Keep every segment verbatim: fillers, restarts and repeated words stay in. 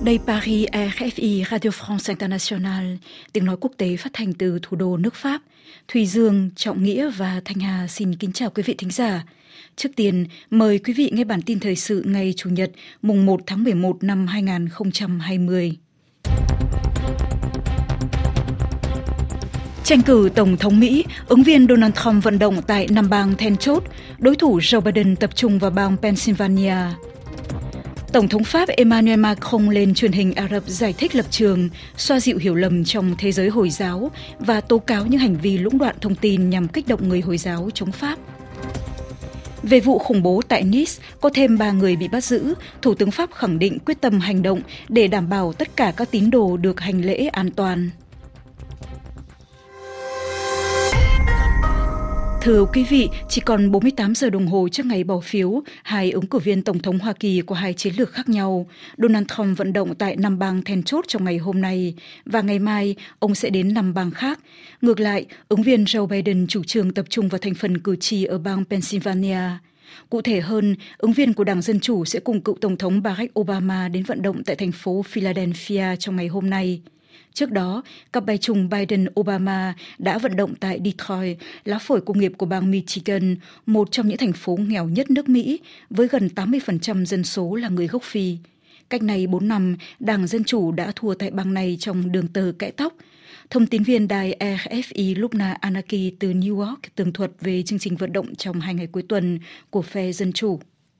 Đây Paris, rờ ép i, Radio France International, tiếng nói quốc tế phát thanh từ thủ đô nước Pháp. Thùy Dương, Trọng Nghĩa và Thanh Hà xin kính chào quý vị thính giả. Trước tiên, mời quý vị nghe bản tin thời sự ngày Chủ nhật, mùng một tháng mười một năm hai nghìn không trăm hai mươi. Tranh cử Tổng thống Mỹ, ứng viên Donald Trump vận động tại năm bang then chốt, đối thủ Joe Biden tập trung vào bang Pennsylvania. Tổng thống Pháp Emmanuel Macron lên truyền hình Ả Rập giải thích lập trường, xoa dịu hiểu lầm trong thế giới Hồi giáo và tố cáo những hành vi lũng đoạn thông tin nhằm kích động người Hồi giáo chống Pháp. Về vụ khủng bố tại Nice, có thêm ba người bị bắt giữ, Thủ tướng Pháp khẳng định quyết tâm hành động để đảm bảo tất cả các tín đồ được hành lễ an toàn. Thưa quý vị, chỉ còn bốn mươi tám giờ đồng hồ trước ngày bỏ phiếu, hai ứng cử viên Tổng thống Hoa Kỳ có hai chiến lược khác nhau. Donald Trump vận động tại năm bang then chốt trong ngày hôm nay, và ngày mai ông sẽ đến năm bang khác. Ngược lại, ứng viên Joe Biden chủ trương tập trung vào thành phần cử tri ở bang Pennsylvania. Cụ thể hơn, ứng viên của Đảng Dân Chủ sẽ cùng cựu Tổng thống Barack Obama đến vận động tại thành phố Philadelphia trong ngày hôm nay. Trước đó, cặp bài trùng Biden-Obama đã vận động tại Detroit, lá phổi công nghiệp của bang Michigan, một trong những thành phố nghèo nhất nước Mỹ, với gần tám mươi phần trăm dân số là người gốc Phi. Cách này bốn năm, Đảng Dân Chủ đã thua tại bang này trong đường tờ cãi tóc. Thông tín viên đài rờ ép i Lubna Anaki từ New York tường thuật về chương trình vận động trong hai ngày cuối tuần của phe Dân Chủ.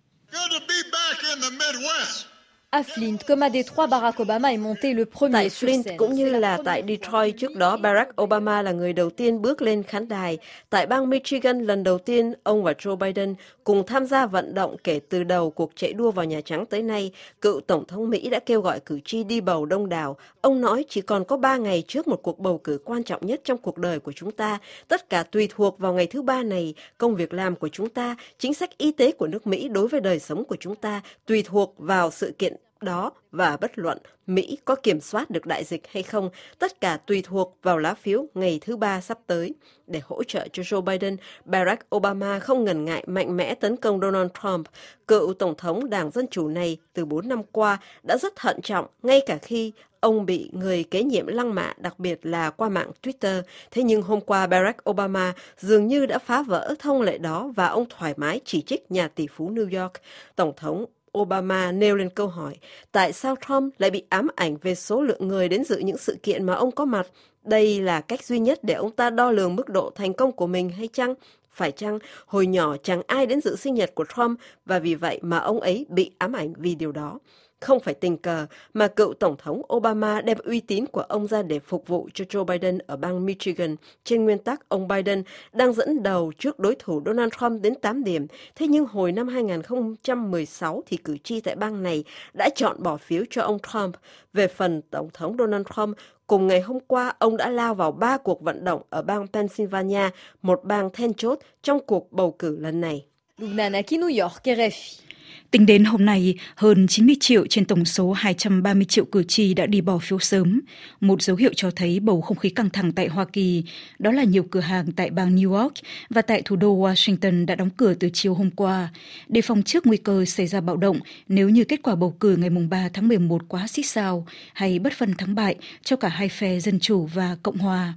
À Flint, comme à Détroit, Barack Obama est monté le premier Tại sur Flint scène. cũng như là tại Detroit trước đó, Barack Obama là người đầu tiên bước lên khán đài. Tại bang Michigan, lần đầu tiên, ông và Joe Biden cùng tham gia vận động kể từ đầu cuộc chạy đua vào Nhà Trắng tới nay. Cựu Tổng thống Mỹ đã kêu gọi cử tri đi bầu đông đảo. Ông nói chỉ còn có ba ngày trước một cuộc bầu cử quan trọng nhất trong cuộc đời của chúng ta. Tất cả tùy thuộc vào ngày thứ ba này, công việc làm của chúng ta, chính sách y tế của nước Mỹ đối với đời sống của chúng ta, tùy thuộc vào sự kiện đó, và bất luận Mỹ có kiểm soát được đại dịch hay không, tất cả tùy thuộc vào lá phiếu ngày thứ ba sắp tới. Để hỗ trợ cho Joe Biden, Barack Obama không ngần ngại mạnh mẽ tấn công Donald Trump. Cựu Tổng thống Đảng Dân Chủ này từ bốn năm qua đã rất thận trọng, ngay cả khi ông bị người kế nhiệm lăng mạ, đặc biệt là qua mạng Twitter. Thế nhưng hôm qua Barack Obama dường như đã phá vỡ thông lệ đó và ông thoải mái chỉ trích nhà tỷ phú New York. Tổng thống Obama nêu lên câu hỏi, tại sao Trump lại bị ám ảnh về số lượng người đến dự những sự kiện mà ông có mặt? Đây là cách duy nhất để ông ta đo lường mức độ thành công của mình hay chăng? Phải chăng hồi nhỏ chẳng ai đến dự sinh nhật của Trump và vì vậy mà ông ấy bị ám ảnh vì điều đó? Không phải tình cờ mà cựu Tổng thống Obama đem uy tín của ông ra để phục vụ cho Joe Biden ở bang Michigan. Trên nguyên tắc, ông Biden đang dẫn đầu trước đối thủ Donald Trump đến tám điểm. Thế nhưng hồi năm hai nghìn không trăm mười sáu thì cử tri tại bang này đã chọn bỏ phiếu cho ông Trump. Về phần Tổng thống Donald Trump, cùng ngày hôm qua, ông đã lao vào ba cuộc vận động ở bang Pennsylvania, một bang then chốt trong cuộc bầu cử lần này. Lubna Anaki, New York, rờ ép i. Tính đến hôm nay, hơn chín mươi triệu trên tổng số hai trăm ba mươi triệu cử tri đã đi bỏ phiếu sớm. Một dấu hiệu cho thấy bầu không khí căng thẳng tại Hoa Kỳ, đó là nhiều cửa hàng tại bang New York và tại thủ đô Washington đã đóng cửa từ chiều hôm qua, đề phòng trước nguy cơ xảy ra bạo động nếu như kết quả bầu cử ngày ba tháng mười một quá xít sao hay bất phân thắng bại cho cả hai phe Dân Chủ và Cộng Hòa.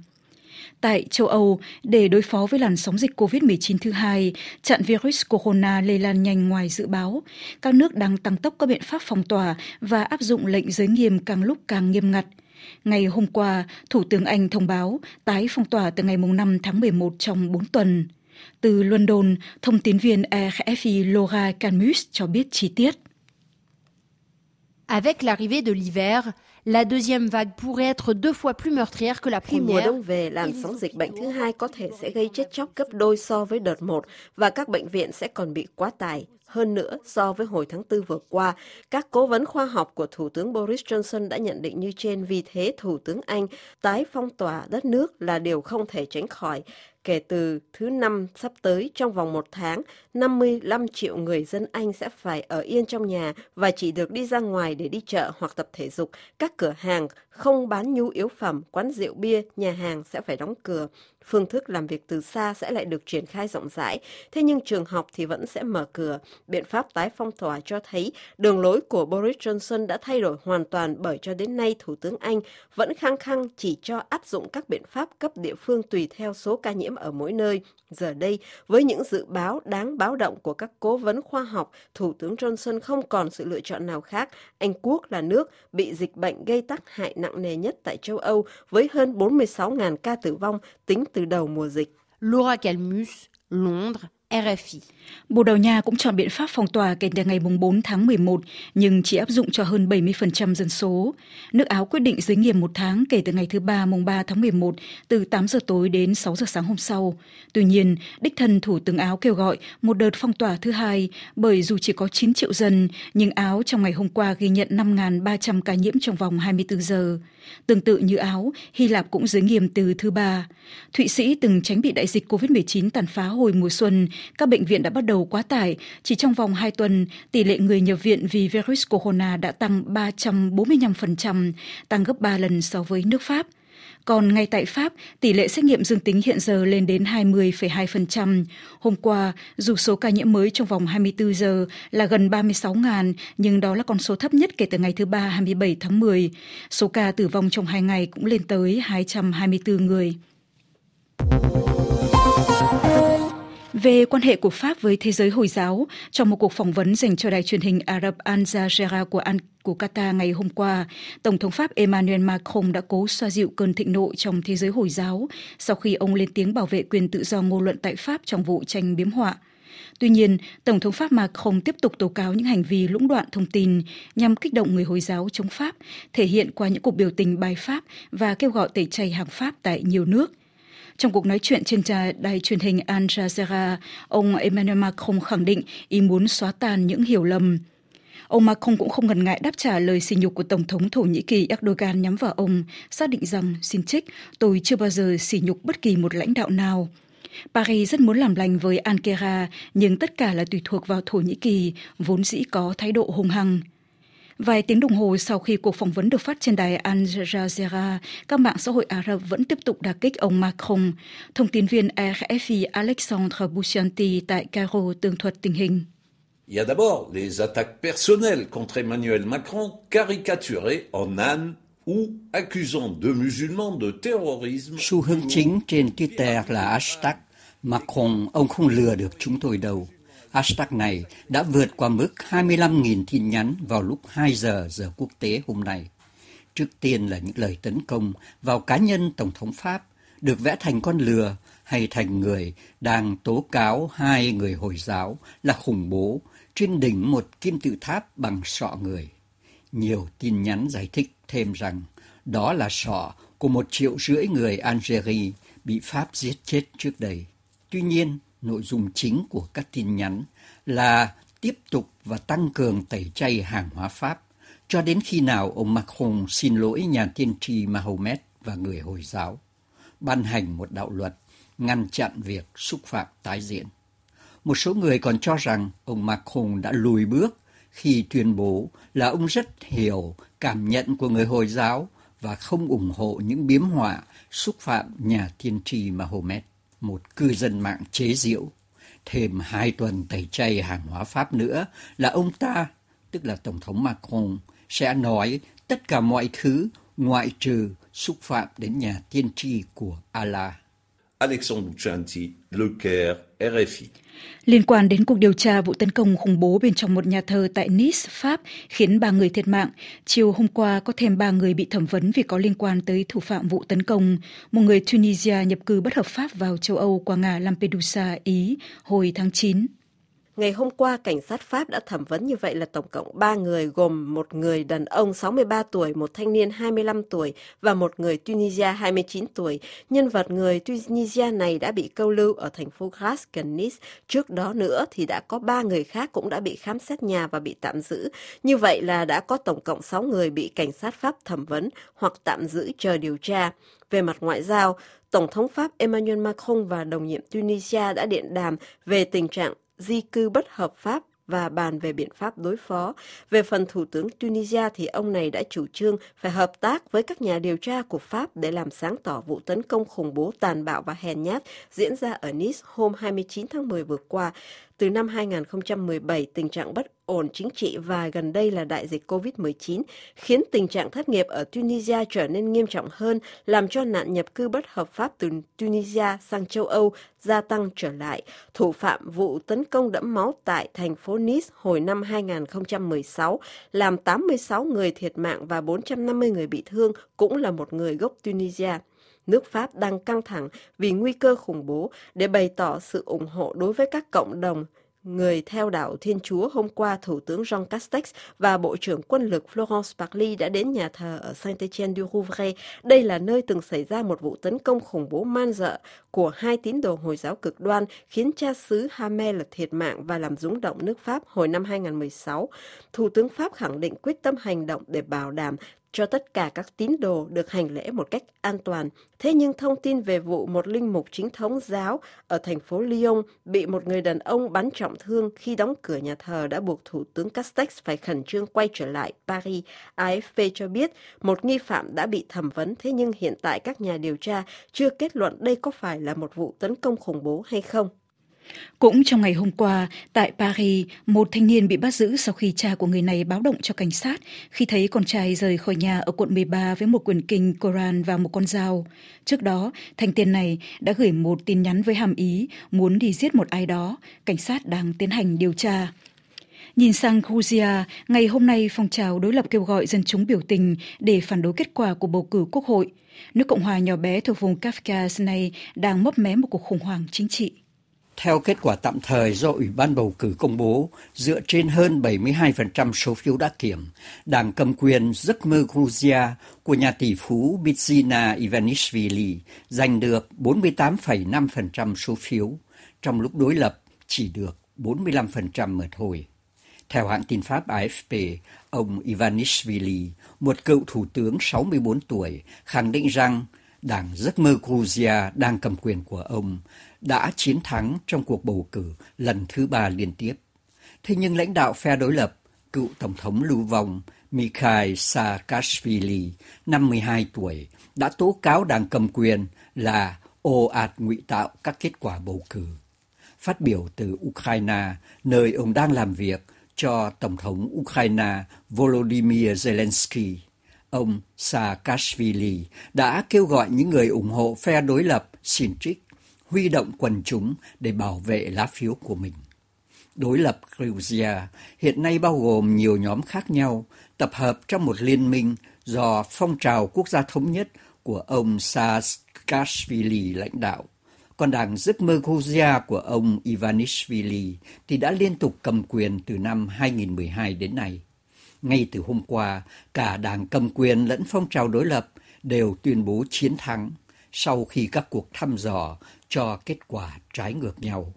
Tại châu Âu, để đối phó với làn sóng dịch covid mười chín thứ hai, chặn virus corona lây lan nhanh ngoài dự báo, các nước đang tăng tốc các biện pháp phong tỏa và áp dụng lệnh giới nghiêm càng lúc càng nghiêm ngặt. Ngày hôm qua, Thủ tướng Anh thông báo tái phong tỏa từ ngày năm tháng mười một trong bốn tuần. Từ London, thông tín viên rờ ép i Laura Camus cho biết chi tiết. Avec l'arrivée de l'hiver, la deuxième vague pourrait être deux fois plus meurtrière que la Khi première. mùa đông về, làn sóng dịch bệnh thứ hai có thể sẽ gây chết chóc gấp đôi so với đợt một và các bệnh viện sẽ còn bị quá tải. Hơn nữa, so với hồi tháng tư vừa qua, các cố vấn khoa học của Thủ tướng Boris Johnson đã nhận định như trên. Vì thế, Thủ tướng Anh tái phong tỏa đất nước là điều không thể tránh khỏi. Kể từ thứ năm sắp tới, trong vòng một tháng, năm mươi lăm triệu người dân Anh sẽ phải ở yên trong nhà và chỉ được đi ra ngoài để đi chợ hoặc tập thể dục. Các cửa hàng không bán nhu yếu phẩm, quán rượu bia, nhà hàng sẽ phải đóng cửa. phương thức làm việc từ xa sẽ lại được triển khai rộng rãi, thế nhưng trường học thì vẫn sẽ mở cửa. Biện pháp tái phong tỏa cho thấy đường lối của Boris Johnson đã thay đổi hoàn toàn, bởi cho đến nay Thủ tướng Anh vẫn khăng khăng chỉ cho áp dụng các biện pháp cấp địa phương tùy theo số ca nhiễm ở mỗi nơi. Giờ đây, với những dự báo đáng báo động của các cố vấn khoa học, Thủ tướng Johnson không còn sự lựa chọn nào khác. Anh Quốc là nước bị dịch bệnh gây tác hại nặng nề nhất tại châu Âu, với hơn bốn mươi sáu nghìn ca tử vong tính từ đầu mùa dịch. Laura Calmus, Londres, R F I. Bồ Đào Nha cũng chọn biện pháp phong tỏa kể từ ngày bốn tháng mười một, nhưng chỉ áp dụng cho hơn bảy mươi phần trăm dân số. Nước Áo quyết định giới nghiêm một tháng kể từ ngày thứ Ba mùng ba tháng mười một, từ tám giờ tối đến sáu giờ sáng hôm sau. Tuy nhiên, đích thân Thủ tướng Áo kêu gọi một đợt phong tỏa thứ hai, bởi dù chỉ có chín triệu dân, nhưng Áo trong ngày hôm qua ghi nhận năm nghìn ba trăm ca nhiễm trong vòng hai mươi tư giờ. Tương tự như Áo, Hy Lạp cũng giới nghiêm từ thứ Ba. Thụy Sĩ từng tránh bị đại dịch covid mười chín tàn phá hồi mùa xuân, các bệnh viện đã bắt đầu quá tải. Chỉ trong vòng hai tuần, tỷ lệ người nhập viện vì virus corona đã tăng ba trăm bốn mươi lăm phần trăm, tăng gấp ba lần so với nước Pháp. Còn ngay tại Pháp, tỷ lệ xét nghiệm dương tính hiện giờ lên đến hai mươi phẩy hai phần trăm. Hôm qua, dù số ca nhiễm mới trong vòng hai mươi tư giờ là gần ba mươi sáu nghìn, nhưng đó là con số thấp nhất kể từ ngày thứ Ba hai mươi bảy tháng mười. Số ca tử vong trong hai ngày cũng lên tới hai trăm hai mươi tư người. Về quan hệ của Pháp với thế giới Hồi giáo, trong một cuộc phỏng vấn dành cho đài truyền hình Ả Rập Al Jazeera của, An, của Qatar ngày hôm qua, Tổng thống Pháp Emmanuel Macron đã cố xoa dịu cơn thịnh nộ trong thế giới Hồi giáo sau khi ông lên tiếng bảo vệ quyền tự do ngôn luận tại Pháp trong vụ tranh biếm họa. Tuy nhiên, Tổng thống Pháp Macron tiếp tục tố cáo những hành vi lũng đoạn thông tin nhằm kích động người Hồi giáo chống Pháp, thể hiện qua những cuộc biểu tình bài Pháp và kêu gọi tẩy chay hàng Pháp tại nhiều nước. Trong cuộc nói chuyện trên đài truyền hình Al Jazeera, ông Emmanuel Macron khẳng định ý muốn xóa tan những hiểu lầm. Ông Macron cũng không ngần ngại đáp trả lời sỉ nhục của Tổng thống Thổ Nhĩ Kỳ Erdogan nhắm vào ông, xác định rằng, xin trích, tôi chưa bao giờ sỉ nhục bất kỳ một lãnh đạo nào. Paris rất muốn làm lành với Ankara, nhưng tất cả là tùy thuộc vào Thổ Nhĩ Kỳ, vốn dĩ có thái độ hung hăng. Vài tiếng đồng hồ sau khi cuộc phỏng vấn được phát trên đài Al Jazeera, các mạng xã hội Ả Rập vẫn tiếp tục đả kích ông Macron. Thông tin viên R F I Alexandre Bouchanti tại Cairo tường thuật tình hình. Il y a d'abord les attaques personnelles contre Emmanuel Macron, caricaturées en âne ou accusant de musulmans de terrorisme. Xu hướng chính trên Twitter là hashtag Macron, ông không lừa được chúng tôi đâu. Hashtag này đã vượt qua mức hai mươi lăm nghìn tin nhắn vào lúc hai giờ giờ quốc tế hôm nay. Trước tiên là những lời tấn công vào cá nhân Tổng thống Pháp, được vẽ thành con lừa hay thành người đang tố cáo hai người Hồi giáo là khủng bố trên đỉnh một kim tự tháp bằng sọ người. Nhiều tin nhắn giải thích thêm rằng đó là sọ của một triệu rưỡi người Algeria bị Pháp giết chết trước đây. Tuy nhiên, nội dung chính của các tin nhắn là tiếp tục và tăng cường tẩy chay hàng hóa Pháp cho đến khi nào ông Macron xin lỗi nhà tiên tri Mahomet và người Hồi giáo, ban hành một đạo luật ngăn chặn việc xúc phạm tái diễn. Một số người còn cho rằng ông Macron đã lùi bước khi tuyên bố là ông rất hiểu cảm nhận của người Hồi giáo và không ủng hộ những biếm họa xúc phạm nhà tiên tri Mahomet. Một cư dân mạng chế giễu, thêm hai tuần tẩy chay hàng hóa Pháp nữa là ông ta, tức là Tổng thống Macron, sẽ nói tất cả mọi thứ ngoại trừ xúc phạm đến nhà tiên tri của Allah. Alexandre Bouchanti, Le Caire, R F I. Liên quan đến cuộc điều tra vụ tấn công khủng bố bên trong một nhà thờ tại Nice, Pháp, khiến ba người thiệt mạng, chiều hôm qua có thêm ba người bị thẩm vấn vì có liên quan tới thủ phạm vụ tấn công, một người Tunisia nhập cư bất hợp pháp vào châu Âu qua ngã Lampedusa, Ý, hồi tháng chín. Ngày hôm qua, cảnh sát Pháp đã thẩm vấn như vậy là tổng cộng ba người, gồm một người đàn ông sáu mươi ba tuổi, một thanh niên hai mươi lăm tuổi và một người Tunisia hai mươi chín tuổi. Nhân vật người Tunisia này đã bị câu lưu ở thành phố Grasse gần Nice. Trước đó nữa thì đã có ba người khác cũng đã bị khám xét nhà và bị tạm giữ. Như vậy là đã có tổng cộng sáu người bị cảnh sát Pháp thẩm vấn hoặc tạm giữ chờ điều tra. Về mặt ngoại giao, Tổng thống Pháp Emmanuel Macron và đồng nhiệm Tunisia đã điện đàm về tình trạng di cư bất hợp pháp và bàn về biện pháp đối phó. Về phần Thủ tướng Tunisia thì ông này đã chủ trương phải hợp tác với các nhà điều tra của Pháp để làm sáng tỏ vụ tấn công khủng bố tàn bạo và hèn nhát diễn ra ở Nice hôm hai mươi chín tháng mười vừa qua. Từ năm hai nghìn không trăm mười bảy, tình trạng bất ổn chính trị và gần đây là đại dịch covid mười chín khiến tình trạng thất nghiệp ở Tunisia trở nên nghiêm trọng hơn, làm cho nạn nhập cư bất hợp pháp từ Tunisia sang châu Âu gia tăng trở lại. Thủ phạm vụ tấn công đẫm máu tại thành phố Nice hồi năm hai nghìn không trăm mười sáu làm tám mươi sáu người thiệt mạng và bốn trăm năm mươi người bị thương, cũng là một người gốc Tunisia. Nước Pháp đang căng thẳng vì nguy cơ khủng bố. Để bày tỏ sự ủng hộ đối với các cộng đồng người theo đạo Thiên Chúa, hôm qua Thủ tướng Jean Castex và Bộ trưởng Quân lực Florence Parly đã đến nhà thờ ở Saint-Étienne-du-Rouvray. Đây là nơi từng xảy ra một vụ tấn công khủng bố man dợ của hai tín đồ Hồi giáo cực đoan, khiến cha xứ Hamel thiệt mạng và làm rúng động nước Pháp hồi năm hai nghìn không trăm mười sáu. Thủ tướng Pháp khẳng định quyết tâm hành động để bảo đảm cho tất cả các tín đồ được hành lễ một cách an toàn. Thế nhưng thông tin về vụ một linh mục chính thống giáo ở thành phố Lyon bị một người đàn ông bắn trọng thương khi đóng cửa nhà thờ đã buộc Thủ tướng Castex phải khẩn trương quay trở lại Paris. a ép pê cho biết một nghi phạm đã bị thẩm vấn, thế nhưng hiện tại các nhà điều tra chưa kết luận đây có phải là một vụ tấn công khủng bố hay không. Cũng trong ngày hôm qua, tại Paris, một thanh niên bị bắt giữ sau khi cha của người này báo động cho cảnh sát khi thấy con trai rời khỏi nhà ở quận mười ba với một quyển kinh Koran và một con dao. Trước đó, thanh niên này đã gửi một tin nhắn với hàm ý muốn đi giết một ai đó. Cảnh sát đang tiến hành điều tra. Nhìn sang Georgia, ngày hôm nay phong trào đối lập kêu gọi dân chúng biểu tình để phản đối kết quả của bầu cử quốc hội. Nước Cộng hòa nhỏ bé thuộc vùng Caucasus này đang mấp mé một cuộc khủng hoảng chính trị. Theo kết quả tạm thời do Ủy ban bầu cử công bố, dựa trên hơn bảy mươi hai phần trăm số phiếu đã kiểm, đảng cầm quyền Giấc mơ Georgia của nhà tỷ phú Bidzina Ivanishvili giành được bốn mươi tám phẩy năm phần trăm số phiếu, trong lúc đối lập chỉ được bốn mươi lăm phần trăm mà thôi. Theo hãng tin Pháp a ép pê, ông Ivanishvili, một cựu thủ tướng sáu mươi bốn tuổi, khẳng định rằng đảng Giấc mơ Georgia đang cầm quyền của ông đã chiến thắng trong cuộc bầu cử lần thứ ba liên tiếp. Thế nhưng lãnh đạo phe đối lập, cựu Tổng thống lưu vong Mikhail Saakashvili, năm mươi hai tuổi, đã tố cáo đảng cầm quyền là ồ ạt ngụy tạo các kết quả bầu cử. Phát biểu từ Ukraine, nơi ông đang làm việc cho Tổng thống Ukraine Volodymyr Zelensky, ông Saakashvili đã kêu gọi những người ủng hộ phe đối lập Sintrich huy động quần chúng để bảo vệ lá phiếu của mình. Đối lập Georgia hiện nay bao gồm nhiều nhóm khác nhau, tập hợp trong một liên minh do phong trào quốc gia thống nhất của ông Saakashvili lãnh đạo. Còn đảng Giấc mơ Georgia của ông Ivanishvili thì đã liên tục cầm quyền từ năm hai nghìn không trăm mười hai đến nay. Ngay từ hôm qua, cả đảng cầm quyền lẫn phong trào đối lập đều tuyên bố chiến thắng sau khi các cuộc thăm dò cho kết quả trái ngược nhau.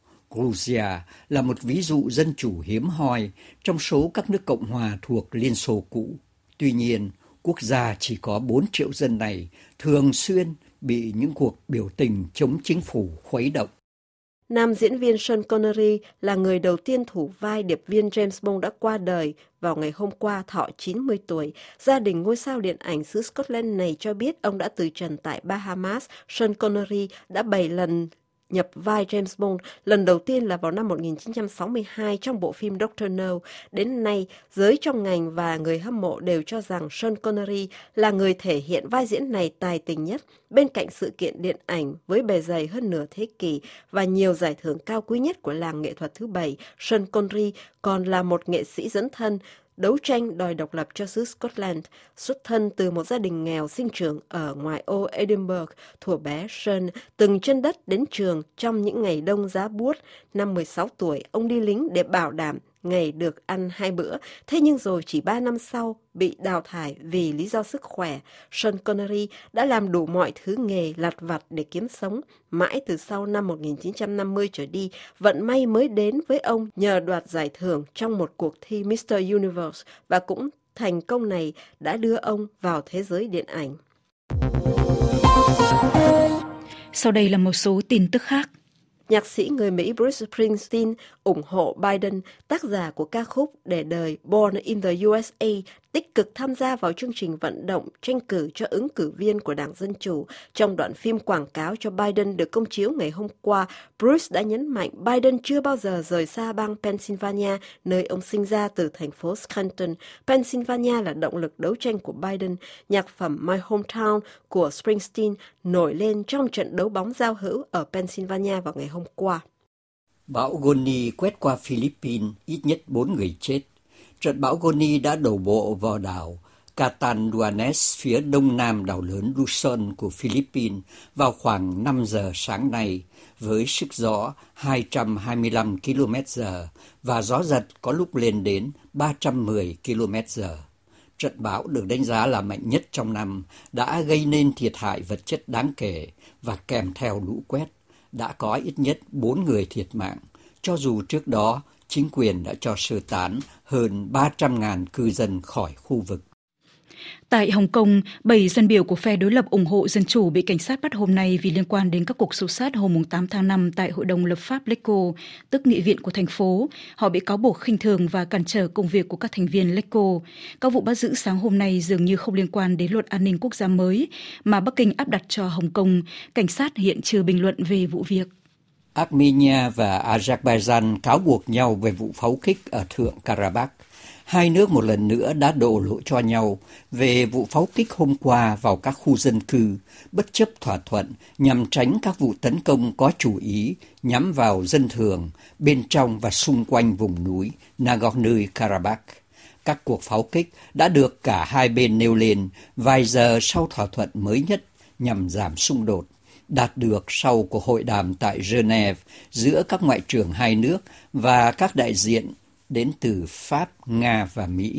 Georgia là một ví dụ dân chủ hiếm hoi trong số các nước Cộng hòa thuộc Liên Xô cũ. Tuy nhiên, quốc gia chỉ có bốn triệu dân này thường xuyên bị những cuộc biểu tình chống chính phủ khuấy động. Nam diễn viên Sean Connery là người đầu tiên thủ vai điệp viên James Bond đã qua đời vào ngày hôm qua, thọ chín mươi tuổi. Gia đình ngôi sao điện ảnh xứ Scotland này cho biết ông đã từ trần tại Bahamas. Sean Connery đã bảy lần nhập vai James Bond, lần đầu tiên là vào năm một nghìn chín trăm sáu mươi hai trong bộ phim Doctor No. Đến nay, giới trong ngành và người hâm mộ đều cho rằng Sean Connery là người thể hiện vai diễn này tài tình nhất. Bên cạnh sự kiện điện ảnh với bề dày hơn nửa thế kỷ và nhiều giải thưởng cao quý nhất của làng nghệ thuật thứ bảy, Sean Connery còn là một nghệ sĩ dấn thân, đấu tranh đòi độc lập cho xứ Scotland. Xuất thân từ một gia đình nghèo sinh trưởng ở ngoại ô Edinburgh, thuở bé Sean từng chân đất đến trường trong những ngày đông giá buốt. Năm mười sáu tuổi, ông đi lính để bảo đảm ngày được ăn hai bữa. Thế nhưng rồi chỉ ba năm sau, bị đào thải vì lý do sức khỏe. Sean Connery đã làm đủ mọi thứ nghề lặt vặt để kiếm sống. Mãi từ sau năm một nghìn chín trăm năm mươi trở đi, vận may mới đến với ông nhờ đoạt giải thưởng trong một cuộc thi Mister Universe, và cũng thành công này đã đưa ông vào thế giới điện ảnh. Sau đây là một số tin tức khác. nhạc sĩ người Mỹ Bruce Springsteen ủng hộ Biden, tác giả của ca khúc Để đời Born in the u ét a, tích cực tham gia vào chương trình vận động tranh cử cho ứng cử viên của Đảng Dân Chủ. Trong đoạn phim quảng cáo cho Biden được công chiếu ngày hôm qua, Bruce đã nhấn mạnh Biden chưa bao giờ rời xa bang Pennsylvania, nơi ông sinh ra từ thành phố Scranton. Pennsylvania là động lực đấu tranh của Biden. Nhạc phẩm My Hometown của Springsteen nổi lên trong trận đấu bóng giao hữu ở Pennsylvania vào ngày hôm qua. Bão Goni quét qua Philippines, ít nhất bốn người chết. Trận bão Goni đã đổ bộ vào đảo Catanduanes phía đông nam đảo lớn Luzon của Philippines vào khoảng năm giờ sáng nay với sức gió hai trăm hai mươi lăm ki lô mét giờ và gió giật có lúc lên đến ba trăm mười ki lô mét giờ. Trận bão được đánh giá là mạnh nhất trong năm, đã gây nên thiệt hại vật chất đáng kể và kèm theo lũ quét. Đã có ít nhất bốn người thiệt mạng, cho dù trước đó chính quyền đã cho sơ tán hơn ba trăm nghìn cư dân khỏi khu vực. Tại Hồng Kông, bảy dân biểu của phe đối lập ủng hộ Dân Chủ bị cảnh sát bắt hôm nay vì liên quan đến các cuộc xô xát hôm tám tháng năm tại Hội đồng lập pháp Leko, tức nghị viện của thành phố. Họ bị cáo buộc khinh thường và cản trở công việc của các thành viên Leko. Các vụ bắt giữ sáng hôm nay dường như không liên quan đến luật an ninh quốc gia mới mà Bắc Kinh áp đặt cho Hồng Kông. Cảnh sát hiện chưa bình luận về vụ việc. Armenia và Azerbaijan cáo buộc nhau về vụ pháo kích ở Thượng Karabakh. Hai nước một lần nữa đã đổ lỗi cho nhau về vụ pháo kích hôm qua vào các khu dân cư, bất chấp thỏa thuận nhằm tránh các vụ tấn công có chủ ý nhắm vào dân thường bên trong và xung quanh vùng núi Nagorno-Karabakh. Các cuộc pháo kích đã được cả hai bên nêu lên vài giờ sau thỏa thuận mới nhất nhằm giảm xung đột, đạt được sau cuộc hội đàm tại Geneva giữa các ngoại trưởng hai nước và các đại diện đến từ Pháp, Nga và Mỹ.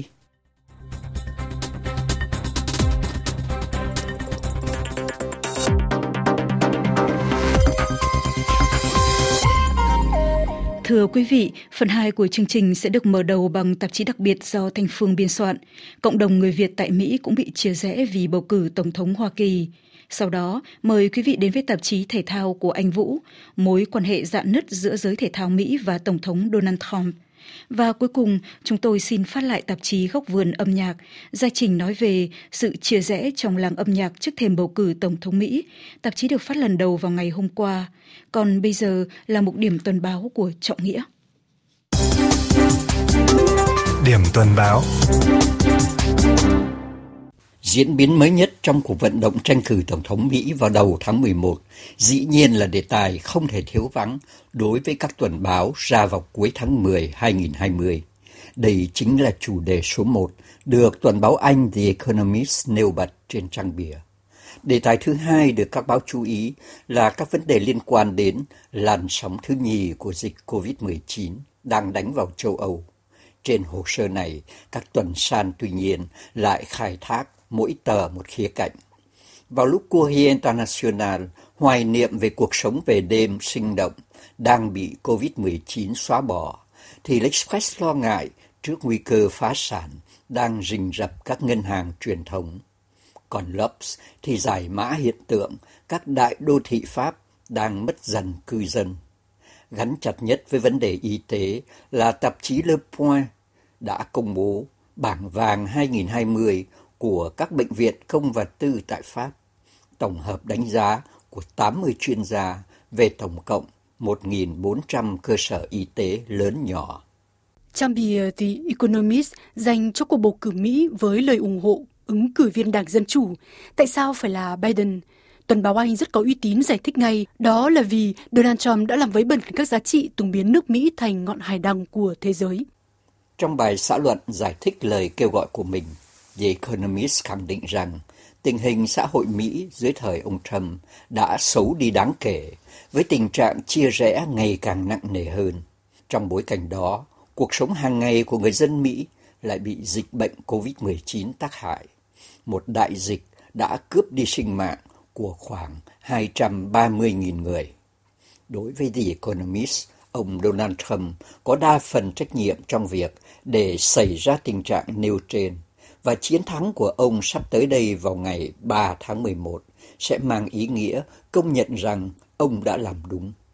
Thưa quý vị, phần hai của chương trình sẽ được mở đầu bằng tạp chí đặc biệt do Thanh Phương biên soạn. Cộng đồng người Việt tại Mỹ cũng bị chia rẽ vì bầu cử Tổng thống Hoa Kỳ. Sau đó, mời quý vị đến với tạp chí thể thao của anh Vũ, mối quan hệ rạn nứt giữa giới thể thao Mỹ và Tổng thống Donald Trump. Và cuối cùng, chúng tôi xin phát lại tạp chí Góc vườn âm nhạc, giải trình nói về sự chia rẽ trong làng âm nhạc trước thềm bầu cử Tổng thống Mỹ. Tạp chí được phát lần đầu vào ngày hôm qua. Còn bây giờ là mục điểm tuần báo của Trọng Nghĩa. Điểm tuần báo. Diễn biến mới nhất trong cuộc vận động tranh cử Tổng thống Mỹ vào đầu tháng mười một dĩ nhiên là đề tài không thể thiếu vắng đối với các tuần báo ra vào cuối tháng mười năm hai nghìn không trăm hai mươi. Đây chính là chủ đề số một được tuần báo Anh The Economist nêu bật trên trang bìa. Đề tài thứ hai được các báo chú ý là các vấn đề liên quan đến làn sóng thứ nhì của dịch covid mười chín đang đánh vào châu Âu. Trên hồ sơ này, các tuần san tuy nhiên lại khai thác mỗi tờ một khía cạnh. Vào lúc Courrier International hoài niệm về cuộc sống về đêm sinh động đang bị covid mười chín xóa bỏ, thì L'Express lo ngại trước nguy cơ phá sản đang rình rập các ngân hàng truyền thống. Còn L'Obs thì giải mã hiện tượng các đại đô thị Pháp đang mất dần cư dân. Gắn chặt nhất với vấn đề y tế là tạp chí Le Point đã công bố bảng vàng hai nghìn không trăm hai mươi của các bệnh viện công và tư tại Pháp, tổng hợp đánh giá của tám mươi chuyên gia về tổng cộng một nghìn bốn trăm cơ sở y tế lớn nhỏ. Trang bìa The Economist dành cho cuộc bầu cử Mỹ với lời ủng hộ ứng cử viên Đảng Dân Chủ. Tại sao phải là Biden? Tuần báo Anh rất có uy tín giải thích ngay, đó là vì Donald Trump đã làm vấy bẩn các giá trị tung biến nước Mỹ thành ngọn hải đăng của thế giới. Trong bài xã luận giải thích lời kêu gọi của mình, The Economist khẳng định rằng tình hình xã hội Mỹ dưới thời ông Trump đã xấu đi đáng kể, với tình trạng chia rẽ ngày càng nặng nề hơn. Trong bối cảnh đó, cuộc sống hàng ngày của người dân Mỹ lại bị dịch bệnh covid mười chín tác hại. Một đại dịch đã cướp đi sinh mạng của khoảng hai trăm ba mươi nghìn người. Đối với The Economist, ông Donald Trump có đa phần trách nhiệm trong việc để xảy ra tình trạng nêu trên, và chiến thắng của ông sắp tới đây vào ngày ba tháng mười một sẽ mang ý nghĩa công nhận rằng ông đã làm đúng.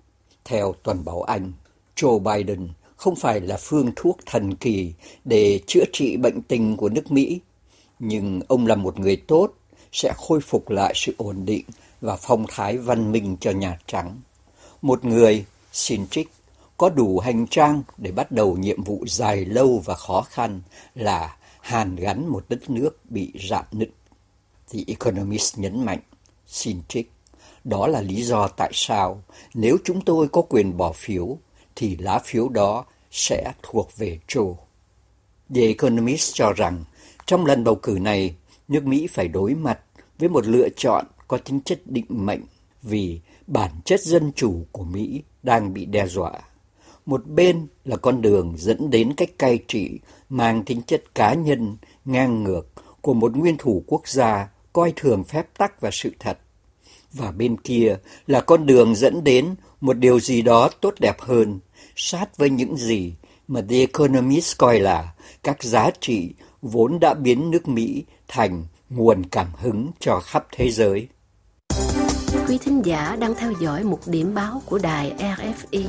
Theo Tuần báo Anh, Joe Biden không phải là phương thuốc thần kỳ để chữa trị bệnh tình của nước Mỹ, nhưng ông là một người tốt, sẽ khôi phục lại sự ổn định và phong thái văn minh cho Nhà Trắng. Một người, xin trích, có đủ hành trang để bắt đầu nhiệm vụ dài lâu và khó khăn là hàn gắn một đất nước bị rạn nứt. The Economist nhấn mạnh, xin trích, đó là lý do tại sao nếu chúng tôi có quyền bỏ phiếu thì lá phiếu đó sẽ thuộc về Joe. The Economist cho rằng trong lần bầu cử này, nước Mỹ phải đối mặt với một lựa chọn có tính chất định mệnh vì bản chất dân chủ của Mỹ đang bị đe dọa. Một bên là con đường dẫn đến cách cai trị mang tính chất cá nhân, ngang ngược của một nguyên thủ quốc gia coi thường phép tắc và sự thật. Và bên kia là con đường dẫn đến một điều gì đó tốt đẹp hơn, sát với những gì mà The Economist coi là các giá trị vốn đã biến nước Mỹ thành nguồn cảm hứng cho khắp thế giới. Quý thính giả đang theo dõi một điểm báo của đài rờ ép i.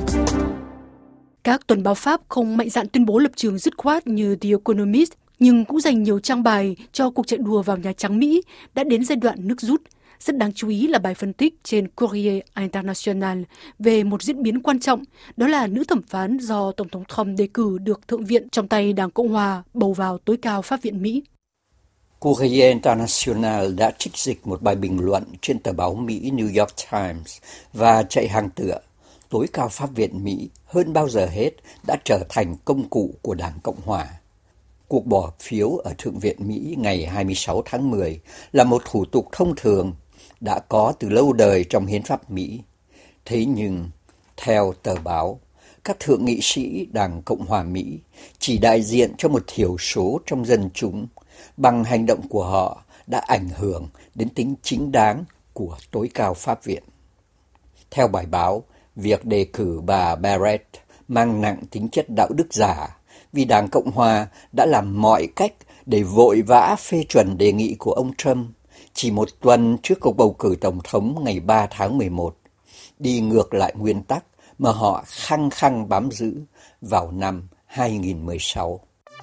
Các tuần báo Pháp không mạnh dạn tuyên bố lập trường dứt khoát như The Economist, nhưng cũng dành nhiều trang bài cho cuộc chạy đua vào Nhà Trắng Mỹ đã đến giai đoạn nước rút. Rất đáng chú ý là bài phân tích trên Courrier International về một diễn biến quan trọng, đó là nữ thẩm phán do Tổng thống Trump đề cử được Thượng viện trong tay Đảng Cộng Hòa bầu vào tối cao Pháp viện Mỹ. Courrier International đã trích dịch một bài bình luận trên tờ báo Mỹ New York Times và chạy hàng tựa. Tối cao Pháp viện Mỹ hơn bao giờ hết đã trở thành công cụ của Đảng Cộng Hòa. Cuộc bỏ phiếu ở Thượng viện Mỹ ngày hai mươi sáu tháng mười là một thủ tục thông thường đã có từ lâu đời trong hiến pháp Mỹ. Thế nhưng, theo tờ báo, các thượng nghị sĩ Đảng Cộng hòa Mỹ chỉ đại diện cho một thiểu số trong dân chúng, bằng hành động của họ đã ảnh hưởng đến tính chính đáng của tối cao Pháp viện. Theo bài báo, việc đề cử bà Barrett mang nặng tính chất đạo đức giả vì Đảng Cộng hòa đã làm mọi cách để vội vã phê chuẩn đề nghị của ông Trump chỉ một tuần trước cuộc bầu cử tổng thống ngày ba tháng mười một, đi ngược lại nguyên tắc mà họ khăng khăng bám giữ vào năm hai nghìn không trăm mười sáu.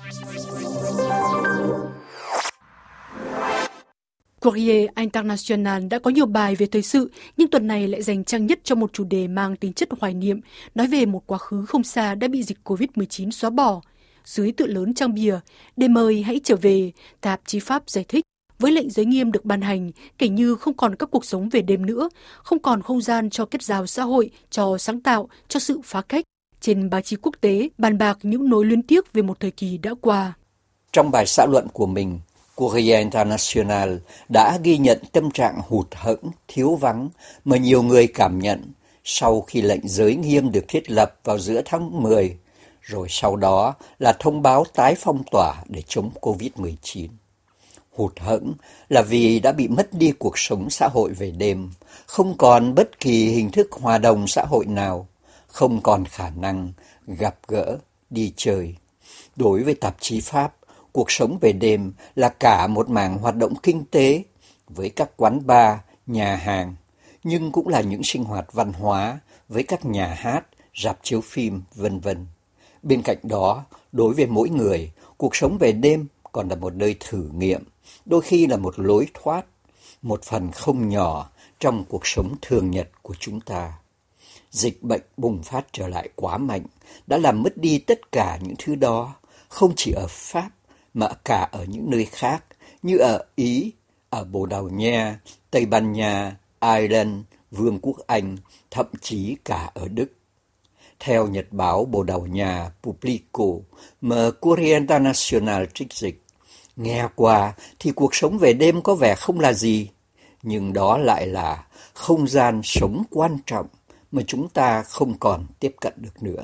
Courrier International đã có nhiều bài về thời sự, nhưng tuần này lại dành trang nhất cho một chủ đề mang tính chất hoài niệm, nói về một quá khứ không xa đã bị dịch covid mười chín xóa bỏ. Dưới tựa lớn trang bìa, để mời hãy trở về, tạp chí Pháp giải thích, với lệnh giới nghiêm được ban hành, kể như không còn các cuộc sống về đêm nữa, không còn không gian cho kết giao xã hội, cho sáng tạo, cho sự phá cách. Trên báo chí quốc tế, bàn bạc những nỗi luyến tiếc về một thời kỳ đã qua. Trong bài xã luận của mình, Courrier International đã ghi nhận tâm trạng hụt hẫng, thiếu vắng mà nhiều người cảm nhận sau khi lệnh giới nghiêm được thiết lập vào giữa tháng mười, rồi sau đó là thông báo tái phong tỏa để chống covid mười chín. Hụt hẫng là vì đã bị mất đi cuộc sống xã hội về đêm, không còn bất kỳ hình thức hòa đồng xã hội nào, không còn khả năng gặp gỡ, đi chơi. Đối với tạp chí Pháp, cuộc sống về đêm là cả một mảng hoạt động kinh tế với các quán bar, nhà hàng, nhưng cũng là những sinh hoạt văn hóa với các nhà hát, rạp chiếu phim, vân vân. Bên cạnh đó, đối với mỗi người, cuộc sống về đêm còn là một nơi thử nghiệm, đôi khi là một lối thoát, một phần không nhỏ trong cuộc sống thường nhật của chúng ta. Dịch bệnh bùng phát trở lại quá mạnh đã làm mất đi tất cả những thứ đó, không chỉ ở Pháp mà cả ở những nơi khác như ở Ý, ở Bồ Đào Nha, Tây Ban Nha, Ireland, Vương quốc Anh, thậm chí cả ở Đức. Theo nhật báo Bồ Đào Nha Pubblico mà Courrier International trích dịch, nghe qua thì cuộc sống về đêm có vẻ không là gì, nhưng đó lại là không gian sống quan trọng mà chúng ta không còn tiếp cận được nữa.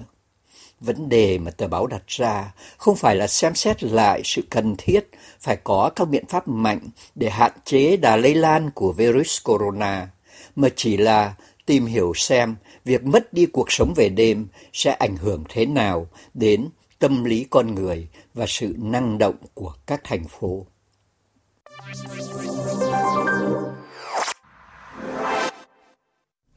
Vấn đề mà tờ báo đặt ra không phải là xem xét lại sự cần thiết phải có các biện pháp mạnh để hạn chế đà lây lan của virus corona, mà chỉ là tìm hiểu xem việc mất đi cuộc sống về đêm sẽ ảnh hưởng thế nào đến tâm lý con người và sự năng động của các thành phố.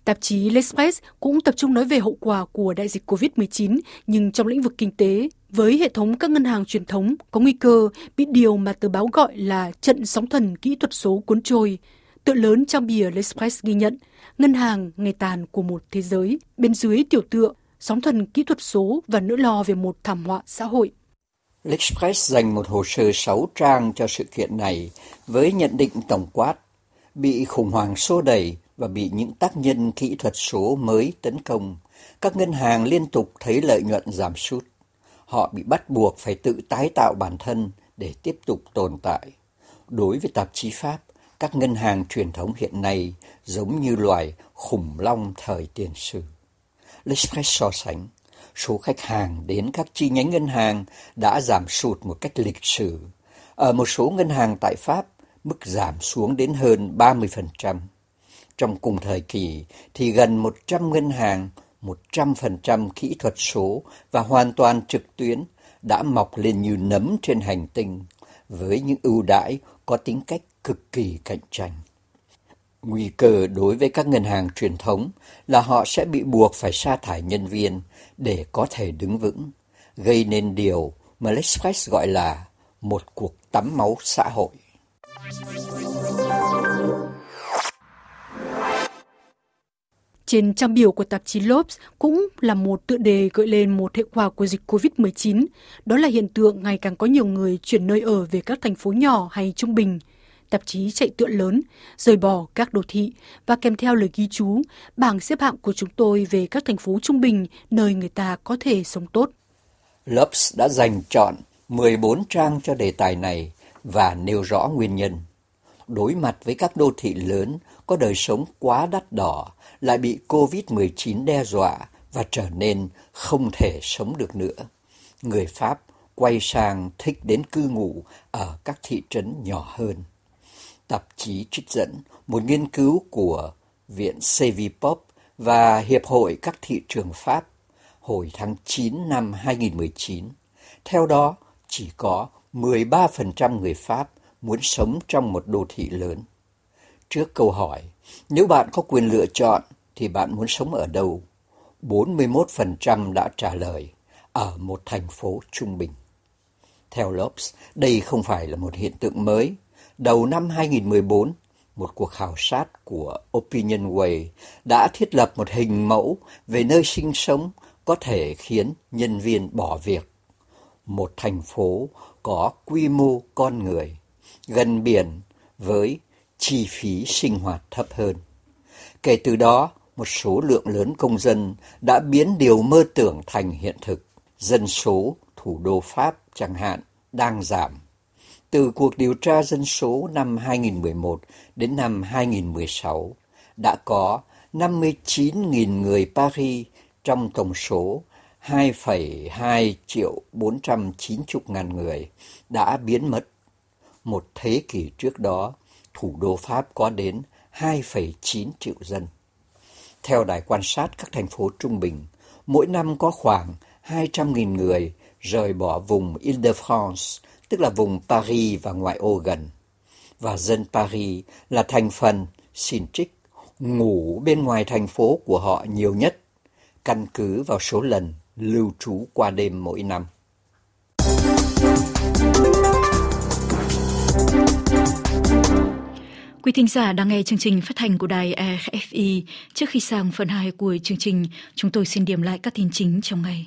Tạp chí L'Express cũng tập trung nói về hậu quả của đại dịch covid mười chín, nhưng trong lĩnh vực kinh tế, với hệ thống các ngân hàng truyền thống có nguy cơ bị điều mà tờ báo gọi là trận sóng thần kỹ thuật số cuốn trôi. Tựa lớn trang bìa L'Express ghi nhận, ngân hàng ngày tàn của một thế giới, bên dưới tiểu tựa, sóng thần kỹ thuật số và nỗi lo về một thảm họa xã hội. L'Express dành một hồ sơ sáu trang cho sự kiện này với nhận định tổng quát, bị khủng hoảng xô đẩy và bị những tác nhân kỹ thuật số mới tấn công, các ngân hàng liên tục thấy lợi nhuận giảm sút. Họ bị bắt buộc phải tự tái tạo bản thân để tiếp tục tồn tại. Đối với tạp chí Pháp, các ngân hàng truyền thống hiện nay giống như loài khủng long thời tiền sử. L'Express so sánh, số khách hàng đến các chi nhánh ngân hàng đã giảm sụt một cách lịch sử. Ở một số ngân hàng tại Pháp, mức giảm xuống đến hơn ba mươi phần trăm. Trong cùng thời kỳ thì gần một trăm ngân hàng, một trăm phần trăm kỹ thuật số và hoàn toàn trực tuyến đã mọc lên như nấm trên hành tinh, với những ưu đãi có tính cách cực kỳ cạnh tranh. Nguy cơ đối với các ngân hàng truyền thống là họ sẽ bị buộc phải sa thải nhân viên để có thể đứng vững, gây nên điều mà L'Express gọi là một cuộc tắm máu xã hội. Trên trang biểu của tạp chí L'Obs cũng là một tựa đề gợi lên một hệ quả của dịch covid mười chín. Đó là hiện tượng ngày càng có nhiều người chuyển nơi ở về các thành phố nhỏ hay trung bình. Tạp chí chạy tựa lớn, rời bỏ các đô thị và kèm theo lời ghi chú, bảng xếp hạng của chúng tôi về các thành phố trung bình nơi người ta có thể sống tốt. L'Obs đã dành trọn mười bốn trang cho đề tài này và nêu rõ nguyên nhân. Đối mặt với các đô thị lớn có đời sống quá đắt đỏ, lại bị covid mười chín đe dọa và trở nên không thể sống được nữa, người Pháp quay sang thích đến cư ngụ ở các thị trấn nhỏ hơn. Tạp chí trích dẫn một nghiên cứu của Viện Sevipop và Hiệp hội các thị trường Pháp hồi tháng chín năm hai nghìn không trăm mười chín. Theo đó, chỉ có mười ba phần trăm người Pháp muốn sống trong một đô thị lớn. Trước câu hỏi, nếu bạn có quyền lựa chọn thì bạn muốn sống ở đâu? bốn mươi mốt phần trăm đã trả lời ở một thành phố trung bình. Theo L'Obs, đây không phải là một hiện tượng mới. Đầu năm hai nghìn không trăm mười bốn, một cuộc khảo sát của Opinionway đã thiết lập một hình mẫu về nơi sinh sống có thể khiến nhân viên bỏ việc. Một thành phố có quy mô con người, gần biển với chi phí sinh hoạt thấp hơn. Kể từ đó, một số lượng lớn công dân đã biến điều mơ tưởng thành hiện thực. Dân số thủ đô Pháp chẳng hạn đang giảm. Từ cuộc điều tra dân số năm hai nghìn không trăm mười một đến năm hai nghìn không trăm mười sáu, đã có năm mươi chín nghìn người Paris trong tổng số hai phẩy hai triệu bốn trăm chín mươi ngàn người đã biến mất. Một thế kỷ trước đó, thủ đô Pháp có đến hai phẩy chín triệu dân. Theo đài quan sát các thành phố trung bình, mỗi năm có khoảng hai trăm nghìn người rời bỏ vùng Île-de-France, tức là vùng Paris và ngoại ô gần. Và dân Paris là thành phần, xin trích, ngủ bên ngoài thành phố của họ nhiều nhất, căn cứ vào số lần lưu trú qua đêm mỗi năm. Quý thính giả đang nghe chương trình phát hành của đài rờ ép i. Trước khi sang phần hai của chương trình, chúng tôi xin điểm lại các tin chính trong ngày.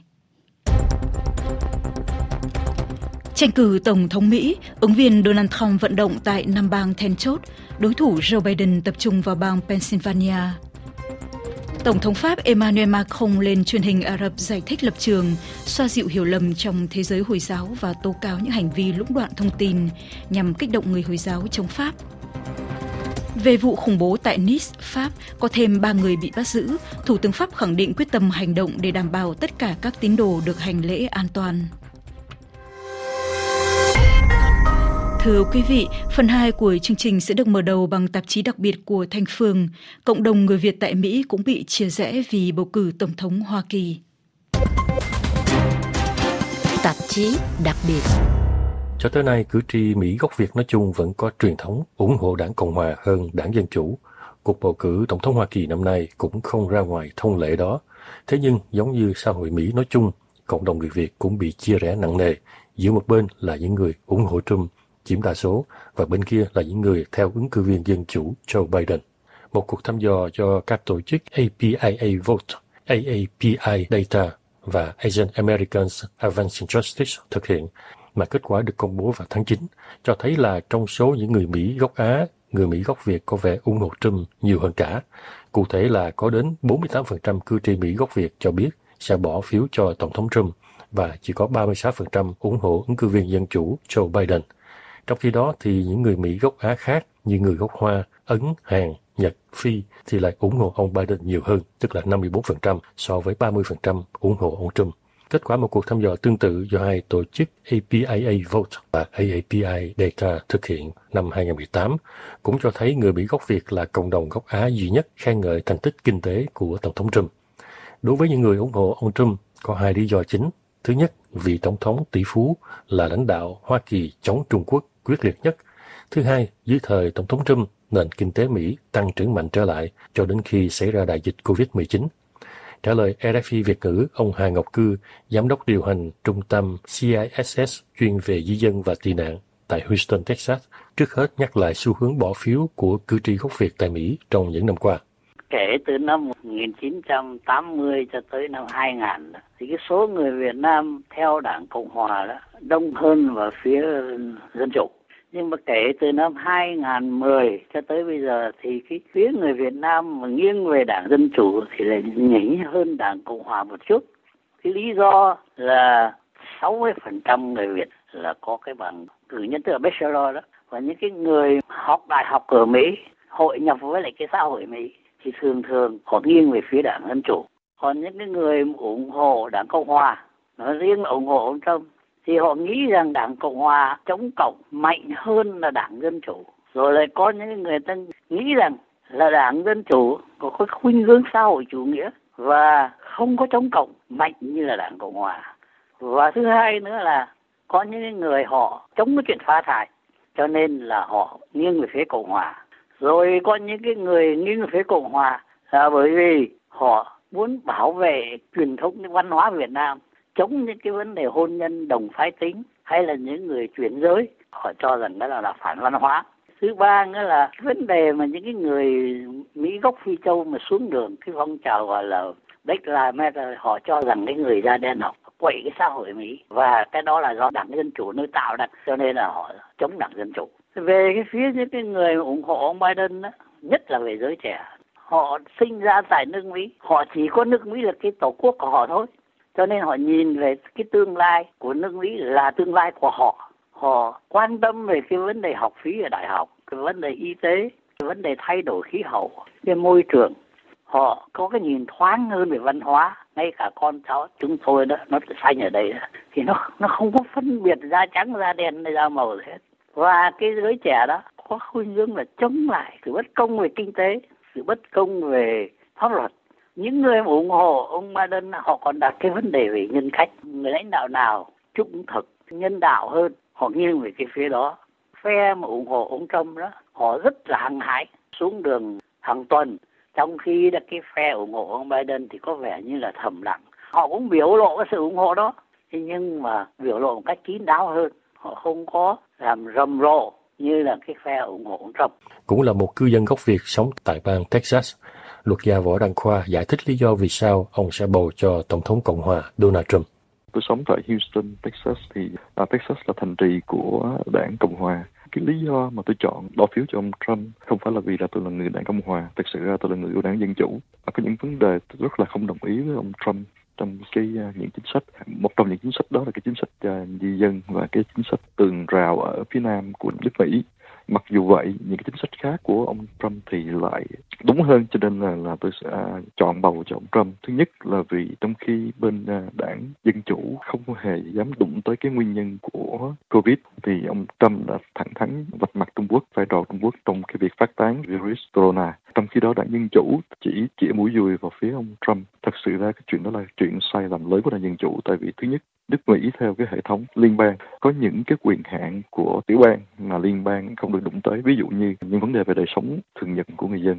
Tranh cử Tổng thống Mỹ, ứng viên Donald Trump vận động tại năm bang then chốt, đối thủ Joe Biden tập trung vào bang Pennsylvania. Tổng thống Pháp Emmanuel Macron lên truyền hình Ả Rập giải thích lập trường, xoa dịu hiểu lầm trong thế giới Hồi giáo và tố cáo những hành vi lũng đoạn thông tin nhằm kích động người Hồi giáo chống Pháp. Về vụ khủng bố tại Nice, Pháp, có thêm ba người bị bắt giữ, Thủ tướng Pháp khẳng định quyết tâm hành động để đảm bảo tất cả các tín đồ được hành lễ an toàn. Thưa quý vị, phần hai của chương trình sẽ được mở đầu bằng tạp chí đặc biệt của Thanh Phương. Cộng đồng người Việt tại Mỹ cũng bị chia rẽ vì bầu cử Tổng thống Hoa Kỳ. Tạp chí đặc biệt. Cho tới nay, cử tri Mỹ gốc Việt nói chung vẫn có truyền thống ủng hộ đảng Cộng Hòa hơn đảng Dân Chủ. cuộc bầu cử tổng thống Hoa Kỳ năm nay cũng không ra ngoài thông lệ đó. Thế nhưng, giống như xã hội Mỹ nói chung, cộng đồng người Việt cũng bị chia rẽ nặng nề. Giữa một bên là những người ủng hộ Trump chiếm đa số, và bên kia là những người theo ứng cử viên Dân Chủ Joe Biden. Một cuộc thăm dò do các tổ chức a pê i a Vote, a a pê i Data và Asian Americans Advancing Justice thực hiện, mà kết quả được công bố vào tháng chín, cho thấy là trong số những người Mỹ gốc Á, người Mỹ gốc Việt có vẻ ủng hộ Trump nhiều hơn cả. Cụ thể là có đến bốn mươi tám phần trăm cử tri Mỹ gốc Việt cho biết sẽ bỏ phiếu cho Tổng thống Trump, và chỉ có ba mươi sáu phần trăm ủng hộ ứng cử viên Dân Chủ Joe Biden. Trong khi đó thì những người Mỹ gốc Á khác như người gốc Hoa, Ấn, Hàn, Nhật, Phi thì lại ủng hộ ông Biden nhiều hơn, tức là năm mươi bốn phần trăm so với ba mươi phần trăm ủng hộ ông Trump. Kết quả một cuộc thăm dò tương tự do hai tổ chức a pê i a Vote và a a pê i Data thực hiện năm hai không một tám cũng cho thấy người Mỹ gốc Việt là cộng đồng gốc Á duy nhất khen ngợi thành tích kinh tế của Tổng thống Trump. Đối với những người ủng hộ ông Trump, có hai lý do chính. Thứ nhất, vị Tổng thống tỷ phú là lãnh đạo Hoa Kỳ chống Trung Quốc quyết liệt nhất. Thứ hai, dưới thời Tổng thống Trump, nền kinh tế Mỹ tăng trưởng mạnh trở lại cho đến khi xảy ra đại dịch covid mười chín. Trả lời rờ ép i Việt ngữ, ông Hà Ngọc Cư, giám đốc điều hành trung tâm xê i ét ét chuyên về di dân và tị nạn tại Houston, Texas, trước hết nhắc lại xu hướng bỏ phiếu của cử tri gốc Việt tại Mỹ trong những năm qua. Kể từ năm một nghìn chín trăm tám mươi cho tới năm hai nghìn, thì cái số người Việt Nam theo Đảng Cộng Hòa đó đông hơn vào phía Dân Chủ. Nhưng mà kể từ năm hai nghìn không trăm mười cho tới bây giờ thì cái phía người Việt Nam mà nghiêng về Đảng Dân Chủ thì lại nhỉnh hơn Đảng Cộng Hòa một chút. Cái lý do là sáu mươi phần trăm người Việt là có cái bằng cử nhân, tức là bachelor đó. Và những cái người học đại học ở Mỹ, hội nhập với lại cái xã hội Mỹ, thì thường thường họ nghiêng về phía Đảng Dân Chủ. Còn những cái người ủng hộ Đảng Cộng Hòa, nói riêng là ủng hộ ông Trump, thì họ nghĩ rằng Đảng Cộng Hòa chống cộng mạnh hơn là Đảng Dân Chủ. Rồi lại có những người ta nghĩ rằng là Đảng Dân Chủ có cái khuynh hướng xã hội chủ nghĩa và không có chống cộng mạnh như là Đảng Cộng Hòa. Và thứ hai nữa là có những người họ chống cái chuyện phá thai, cho nên là họ nghiêng về phía Cộng Hòa. Rồi có những cái người nghiêng về phía Cộng Hòa là bởi vì họ muốn bảo vệ truyền thống văn hóa Việt Nam, chống những cái vấn đề hôn nhân đồng phái tính hay là những người chuyển giới, họ cho rằng đó là, là phản văn hóa. Thứ ba nữa là vấn đề mà những cái người Mỹ gốc Phi Châu mà xuống đường cái phong trào gọi là Black Lives Matter, họ cho rằng cái người da đen họ quậy cái xã hội Mỹ, và cái đó là do Đảng Dân Chủ nơi tạo ra, cho nên là họ chống Đảng Dân Chủ. Về cái phía những cái người ủng hộ ông Biden đó, nhất là về giới trẻ, họ sinh ra tại nước Mỹ, họ chỉ có nước Mỹ là cái tổ quốc của họ thôi, cho nên họ nhìn về cái tương lai của nước Mỹ là tương lai của họ. Họ quan tâm về cái vấn đề học phí ở đại học, cái vấn đề y tế, cái vấn đề thay đổi khí hậu, cái môi trường. Họ có cái nhìn thoáng hơn về văn hóa. Ngay cả con cháu chúng tôi đó, nó xanh ở đây đó, thì nó nó không có phân biệt da trắng, da đen hay da màu gì hết. Và cái giới trẻ đó có khuynh hướng là chống lại sự bất công về kinh tế, sự bất công về pháp luật. Những người ủng hộ ông Biden họ còn đặt cái vấn đề về nhân cách. Người lãnh đạo nào trung thực, nhân đạo hơn, họ nghiêng về cái phía đó. Phe mà ủng hộ ông Trump đó, họ rất là hăng hái, xuống đường hàng tuần. Trong khi là cái phe ủng hộ ông Biden thì có vẻ như là thầm lặng. Họ cũng biểu lộ cái sự ủng hộ đó, nhưng mà biểu lộ một cách kín đáo hơn. Họ không có làm rầm rộ như là cái phe ủng hộ ông Trump. Cũng là một cư dân gốc Việt sống tại bang Texas, luật gia Võ Đăng Khoa giải thích lý do vì sao ông sẽ bầu cho Tổng thống Cộng hòa Donald Trump. Tôi sống tại Houston, Texas, thì à, Texas là thành trì của Đảng Cộng hòa. Cái lý do mà tôi chọn bỏ phiếu cho ông Trump không phải là vì là tôi là người Đảng Cộng hòa, thực sự ra tôi là người của Đảng Dân Chủ. Và có những vấn đề tôi rất là không đồng ý với ông Trump trong cái uh, những chính sách. Một trong những chính sách đó là cái chính sách uh, di dân và cái chính sách tường rào ở phía nam của nước Mỹ. Mặc dù vậy, những cái chính sách khác của ông Trump thì lại đúng hơn, cho nên là, là tôi sẽ uh, chọn bầu cho ông Trump. Thứ nhất là vì trong khi bên uh, Đảng Dân Chủ không hề dám đụng tới cái nguyên nhân của Covid, thì ông Trump đã thẳng thắn vạch mặt Trung Quốc, vai trò Trung Quốc trong cái việc phát tán virus corona. Trong khi đó Đảng Dân Chủ chỉ chỉ mũi dùi vào phía ông Trump. Thật sự ra cái chuyện đó là chuyện sai lầm lớn của Đảng Dân Chủ, tại vì thứ nhất, nước Mỹ theo cái hệ thống liên bang có những cái quyền hạn của tiểu bang mà liên bang không được đụng tới, ví dụ như những vấn đề về đời sống thường nhật của người dân.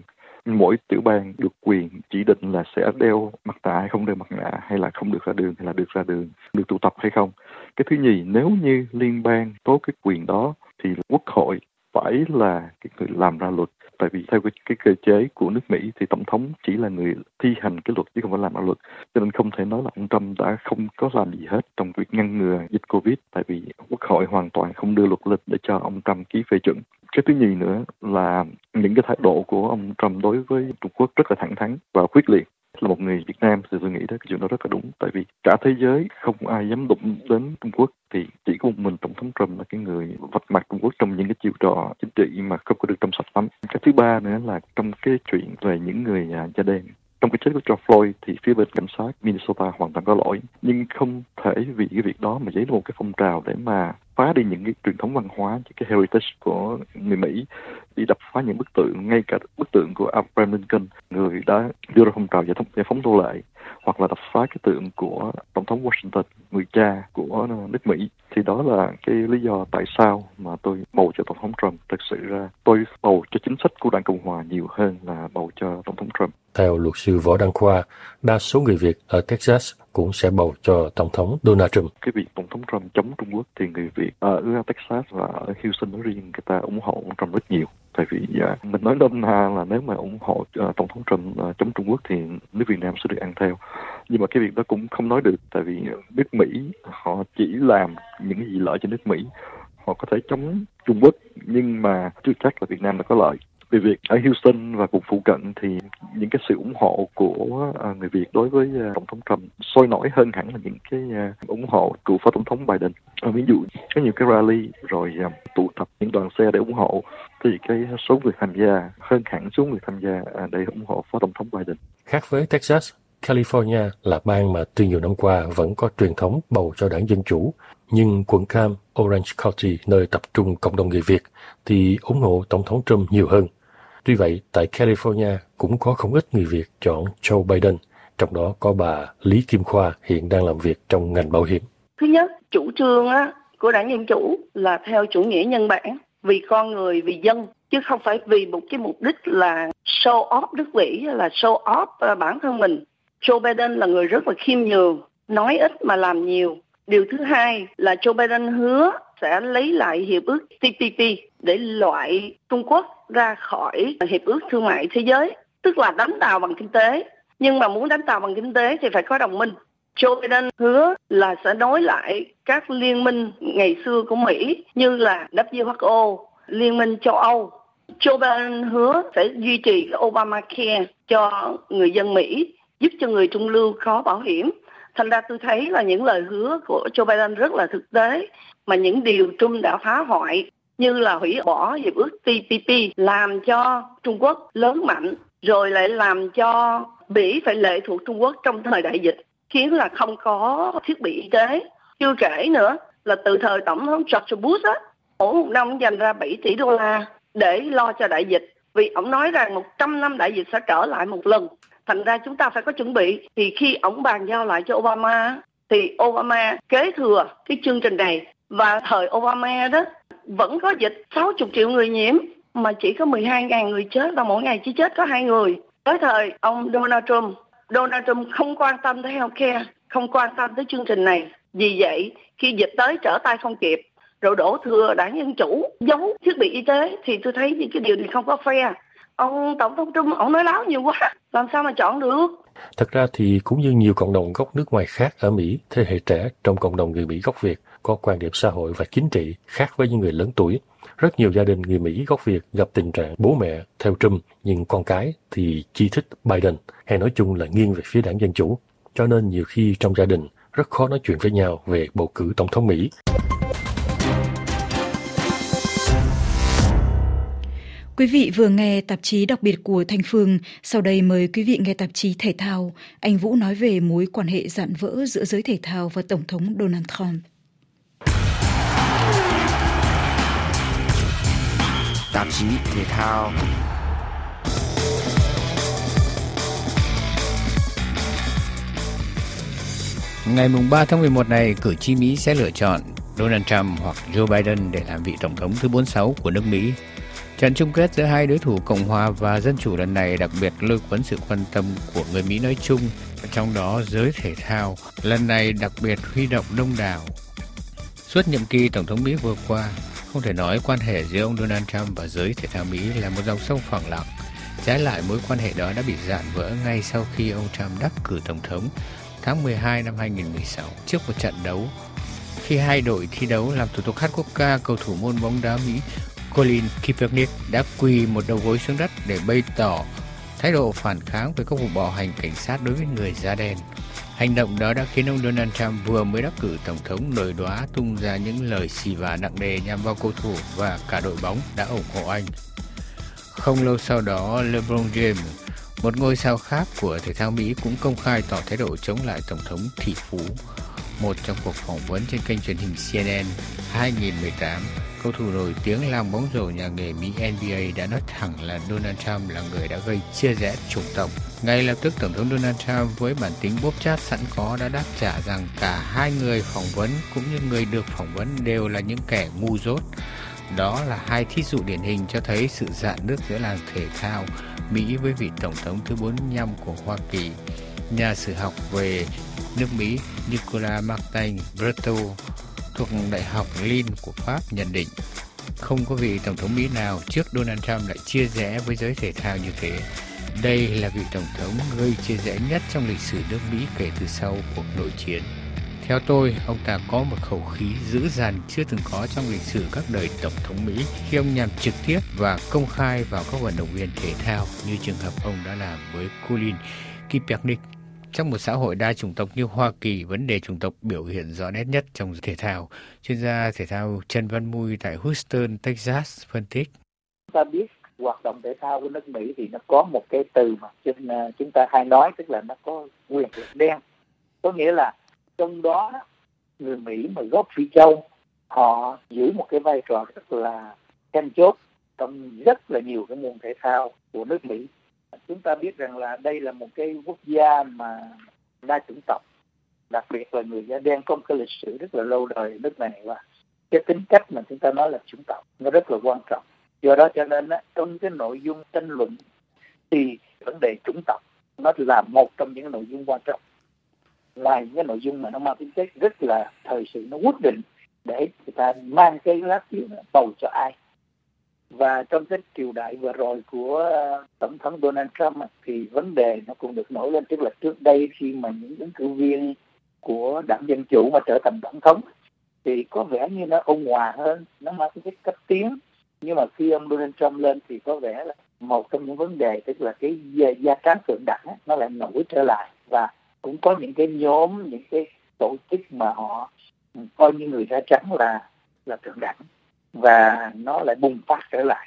mỗi tiểu bang được quyền chỉ định là sẽ đeo mặt nạ hay không đeo mặt nạ, hay là không được ra đường hay là được ra đường, được tụ tập hay không. Cái thứ nhì, nếu như liên bang có cái quyền đó thì quốc hội phải là cái người làm ra luật. Tại vì theo cái, cái cơ chế của nước Mỹ thì tổng thống chỉ là người thi hành cái luật chứ không phải làm ra luật. Cho nên không thể nói là ông Trump đã không có làm gì hết trong việc ngăn ngừa dịch Covid, tại vì quốc hội hoàn toàn không đưa luật lên để cho ông Trump ký phê chuẩn. Cái thứ nhì nữa là những cái thái độ của ông Trump đối với Trung Quốc rất là thẳng thắn và quyết liệt. Là một người Việt Nam thì tôi nghĩ đó cái chuyện đó rất là đúng, tại vì cả thế giới không ai dám đụng đến Trung Quốc, thì chỉ có một mình tổng thống Trump là cái người vạch mặt Trung Quốc trong những cái chiêu trò chính trị mà không có được trong sạch lắm. Cái thứ ba nữa là trong cái chuyện về những người da đen. Trong cái chết của George Floyd thì phía bên cảnh sát Minnesota hoàn toàn có lỗi, nhưng không thể vì cái việc đó mà dấy lên một cái phong trào để mà phá đi những cái truyền thống văn hóa, những cái heritage của người Mỹ, đi đập phá những bức tượng, ngay cả bức tượng của Abraham Lincoln, người đã đưa ra phong trào giải phóng, giải phóng nô lệ, hoặc là đập phá cái tượng của tổng thống Washington, người cha của nước Mỹ. Thì đó là cái lý do tại sao mà tôi bầu cho tổng thống Trump. Thực sự ra tôi bầu cho chính sách của Đảng Cộng Hòa nhiều hơn là bầu cho tổng thống Trump. Theo luật sư Võ Đăng Khoa, đa số người Việt ở Texas cũng sẽ bầu cho tổng thống Donald Trump. Cái việc tổng thống Trump chống Trung Quốc thì người Việt ở Texas và ở Houston nói riêng, người ta ủng hộ ông Trump rất nhiều. Tại vì uh, mình nói nôm na là nếu mà ủng hộ uh, tổng thống Trump uh, chống Trung Quốc thì nước Việt Nam sẽ được ăn theo. Nhưng mà cái việc đó cũng không nói được, tại vì nước Mỹ họ chỉ làm những cái gì lợi cho nước Mỹ. Họ có thể chống Trung Quốc nhưng mà chưa chắc là Việt Nam là có lợi. Vì việc ở Houston và vùng phụ cận thì những cái sự ủng hộ của uh, người Việt đối với uh, tổng thống Trump sôi nổi hơn hẳn là những cái uh, ủng hộ của phó tổng thống Biden. Uh, ví dụ có nhiều cái rally rồi uh, tụ tập những đoàn xe để ủng hộ, thì cái số người tham gia hơn hẳn số người tham gia uh, để ủng hộ phó tổng thống Biden. Khác với Texas, California là bang mà từ nhiều năm qua vẫn có truyền thống bầu cho đảng Dân Chủ, nhưng quận Cam, Orange County, nơi tập trung cộng đồng người Việt, thì ủng hộ tổng thống Trump nhiều hơn. Tuy vậy, tại California cũng có không ít người Việt chọn Joe Biden, trong đó có bà Lý Kim Khoa hiện đang làm việc trong ngành bảo hiểm. Thứ nhất, chủ trương á, của đảng Dân Chủ là theo chủ nghĩa nhân bản, vì con người, vì dân, chứ không phải vì một cái mục đích là show off nước Mỹ, là show off bản thân mình. Joe Biden là người rất là khiêm nhường, nói ít mà làm nhiều. Điều thứ hai là Joe Biden hứa sẽ lấy lại hiệp ước T P P để loại Trung Quốc ra khỏi hiệp ước thương mại thế giới, tức là đánh tàu bằng kinh tế. Nhưng mà muốn đánh tàu bằng kinh tế thì phải có đồng minh. Joe Biden hứa là sẽ nối lại các liên minh ngày xưa của Mỹ như là W H O, Liên minh châu Âu. Joe Biden hứa sẽ duy trì Obamacare cho người dân Mỹ, giúp cho người trung lưu có bảo hiểm. Thành ra tôi thấy là những lời hứa của Joe Biden rất là thực tế, mà những điều Trump đã phá hoại như là hủy bỏ hiệp ước T P P làm cho Trung Quốc lớn mạnh, rồi lại làm cho Mỹ phải lệ thuộc Trung Quốc trong thời đại dịch, khiến là không có thiết bị y tế. Chưa kể nữa là từ thời Tổng thống George Bush á, mỗi một năm dành ra bảy tỷ đô la để lo cho đại dịch, vì ông nói rằng một trăm năm đại dịch sẽ trở lại một lần. Thành ra chúng ta phải có chuẩn bị. Thì khi ông bàn giao lại cho Obama thì Obama kế thừa cái chương trình này. Và thời Obama đó vẫn có dịch sáu mươi triệu người nhiễm mà chỉ có mười hai nghìn người chết, và mỗi ngày chỉ chết có hai người. Tới thời ông Donald Trump, Donald Trump không quan tâm tới healthcare, không quan tâm tới chương trình này. Vì vậy khi dịch tới trở tay không kịp, rồi đổ thừa đảng Dân Chủ giấu thiết bị y tế, thì tôi thấy những cái điều này không có fair. Ông Tổng thống Trump, ông nói láo nhiều quá, làm sao mà chọn được? Thật ra thì cũng như nhiều cộng đồng gốc nước ngoài khác ở Mỹ, thế hệ trẻ trong cộng đồng người Mỹ gốc Việt có quan điểm xã hội và chính trị khác với những người lớn tuổi. Rất nhiều gia đình người Mỹ gốc Việt gặp tình trạng bố mẹ theo Trump, nhưng con cái thì chỉ thích Biden, hay nói chung là nghiêng về phía đảng Dân Chủ. Cho nên nhiều khi trong gia đình rất khó nói chuyện với nhau về bầu cử tổng thống Mỹ. Quý vị vừa nghe tạp chí đặc biệt của Thanh Phương. Sau đây mời quý vị nghe tạp chí thể thao. Anh Vũ nói về mối quan hệ rạn vỡ giữa giới thể thao và Tổng thống Donald Trump. Tạp chí thể thao. Ngày ba tháng mười một này, cử tri Mỹ sẽ lựa chọn Donald Trump hoặc Joe Biden để làm vị tổng thống thứ bốn mươi sáu của nước Mỹ. Trận chung kết giữa hai đối thủ Cộng hòa và Dân chủ lần này đặc biệt lôi cuốn sự quan tâm của người Mỹ nói chung, trong đó giới thể thao lần này đặc biệt huy động đông đảo. Suốt nhiệm kỳ Tổng thống Mỹ vừa qua, không thể nói quan hệ giữa ông Donald Trump và giới thể thao Mỹ là một dòng sông phẳng lặng. Trái lại, mối quan hệ đó đã bị rạn vỡ ngay sau khi ông Trump đắc cử Tổng thống tháng mười hai năm hai nghìn không trăm mười sáu trước một trận đấu. Khi hai đội thi đấu làm thủ tục hát quốc ca, cầu thủ môn bóng đá Mỹ Colin Kaepernick đã quỳ một đầu gối xuống đất để bày tỏ thái độ phản kháng với các vụ bạo hành cảnh sát đối với người da đen. Hành động đó đã khiến ông Donald Trump vừa mới đắc cử Tổng thống nổi đoá tung ra những lời xì vả nặng nề nhằm vào cầu thủ và cả đội bóng đã ủng hộ anh. Không lâu sau đó, LeBron James, một ngôi sao khác của thể thao Mỹ, cũng công khai tỏ thái độ chống lại Tổng thống tỷ phú. Một trong cuộc phỏng vấn trên kênh truyền hình C N N hai nghìn không trăm mười tám, cầu thủ nổi tiếng làng bóng rổ nhà nghề Mỹ N B A đã nói thẳng là Donald Trump là người đã gây chia rẽ chủng tộc. Ngay lập tức, Tổng thống Donald Trump với bản tính bóp chát sẵn có đã đáp trả rằng cả hai người phỏng vấn cũng như người được phỏng vấn đều là những kẻ ngu dốt. Đó là hai thí dụ điển hình cho thấy sự rạn nứt giữa làng thể thao Mỹ với vị Tổng thống thứ bốn mươi lăm của Hoa Kỳ. Nhà sử học về nước Mỹ Nicolas Martin Breton thuộc Đại học Lille của Pháp nhận định, không có vị Tổng thống Mỹ nào trước Donald Trump lại chia rẽ với giới thể thao như thế. Đây là vị Tổng thống gây chia rẽ nhất trong lịch sử nước Mỹ kể từ sau cuộc nội chiến. Theo tôi, ông ta có một khẩu khí dữ dằn chưa từng có trong lịch sử các đời Tổng thống Mỹ khi ông nhằm trực tiếp và công khai vào các vận động viên thể thao như trường hợp ông đã làm với Colin Kaepernick. Trong một xã hội đa chủng tộc như Hoa Kỳ, vấn đề chủng tộc biểu hiện rõ nét nhất trong thể thao. Chuyên gia thể thao Trần Văn Mui tại Houston, Texas phân tích. Chúng ta biết hoạt động thể thao của nước Mỹ thì nó có một cái từ mà chúng ta hay nói, tức là nó có quyền lực đen. Có nghĩa là trong đó người Mỹ mà gốc Phi Châu họ giữ một cái vai trò rất là then chốt trong rất là nhiều cái môn thể thao của nước Mỹ. Chúng ta biết rằng là đây là một cái quốc gia mà đa chủng tộc, đặc biệt là người da đen có một cái lịch sử rất là lâu đời ở nước này, và cái tính cách mà chúng ta nói là chủng tộc nó rất là quan trọng. Do đó cho nên á, trong cái nội dung tranh luận thì vấn đề chủng tộc nó là một trong những nội dung quan trọng. Ngoài những cái nội dung mà nó mang tính chất rất là thời sự, nó quyết định để người ta mang cái lá phiếu bầu cho ai. Và trong cái triều đại vừa rồi của Tổng thống Donald Trump thì vấn đề nó cũng được nổi lên, tức là trước đây khi mà những ứng cử viên của đảng Dân Chủ mà trở thành tổng thống thì có vẻ như nó ôn hòa hơn, nó mang cái cách tiến. Nhưng mà khi ông Donald Trump lên thì có vẻ là một trong những vấn đề, tức là cái gia tráng thượng đẳng nó lại nổi trở lại, và cũng có những cái nhóm, những cái tổ chức mà họ coi như người da trắng là là thượng đẳng, và nó lại bùng phát trở lại.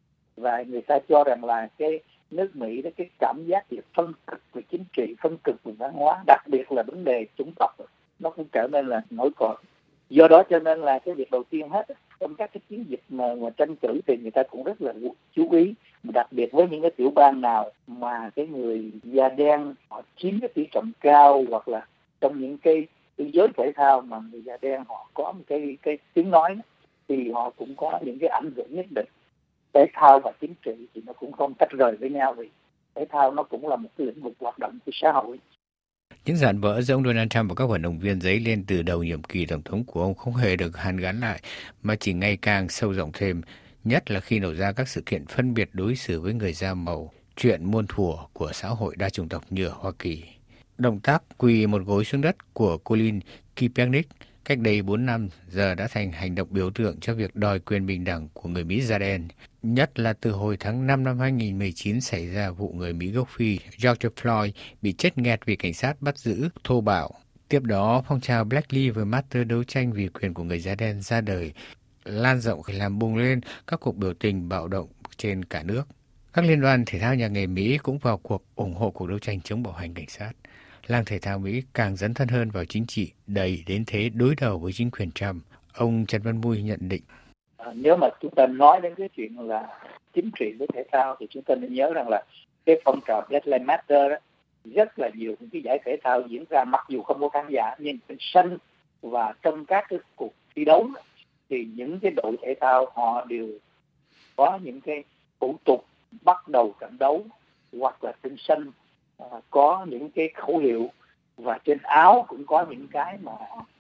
Và người ta cho rằng là cái nước Mỹ đó, cái cảm giác về phân cực về chính trị, phân cực về văn hóa, đặc biệt là vấn đề chủng tộc, nó cũng trở nên là nổi cộm. Do đó cho nên là cái việc đầu tiên hết trong các cái chiến dịch mà, mà tranh cử thì người ta cũng rất là chú ý, đặc biệt với những cái tiểu bang nào mà cái người da đen họ chiếm cái tỷ trọng cao, hoặc là trong những cái, cái giới thể thao mà người da đen họ có một cái cái tiếng nói đó, thì họ cũng có những cái ảnh hưởng nhất định. Thể thao và chính trị thì nó cũng không tách rời với nhau, vì thể thao nó cũng là một cái lĩnh vực hoạt động của xã hội. Những rạn vỡ giữa ông Donald Trump và các vận động viên dấy lên từ đầu nhiệm kỳ tổng thống của ông không hề được hàn gắn lại, mà chỉ ngày càng sâu rộng thêm, nhất là khi nổ ra các sự kiện phân biệt đối xử với người da màu, chuyện muôn thuở của xã hội đa chủng tộc như ở Hoa Kỳ. Động tác quỳ một gối xuống đất của Colin Kaepernick cách đây bốn năm giờ đã thành hành động biểu tượng cho việc đòi quyền bình đẳng của người Mỹ da đen, nhất là từ hồi tháng năm năm hai nghìn không trăm mười chín xảy ra vụ người Mỹ gốc Phi George Floyd bị chết nghẹt vì cảnh sát bắt giữ thô bạo. Tiếp đó, phong trào Black Lives Matter đấu tranh vì quyền của người da đen ra đời, lan rộng làm bùng lên các cuộc biểu tình bạo động trên cả nước. Các liên đoàn thể thao nhà nghề Mỹ cũng vào cuộc ủng hộ cuộc đấu tranh chống bạo hành cảnh sát. Làng thể thao Mỹ càng dấn thân hơn vào chính trị, đầy đến thế đối đầu với chính quyền Trump. Ông Trần Văn Mui nhận định. À, nếu mà chúng ta nói đến cái chuyện là chính trị với thể thao thì chúng ta nên nhớ rằng là cái phong trào Black Lives Matter đó, rất là nhiều những cái giải thể thao diễn ra mặc dù không có khán giả, nhưng trên sân và trong các cái cuộc thi đấu đó, thì những cái đội thể thao họ đều có những cái thủ tục bắt đầu trận đấu hoặc là trên sân à, có những cái khẩu hiệu, và trên áo cũng có những cái mà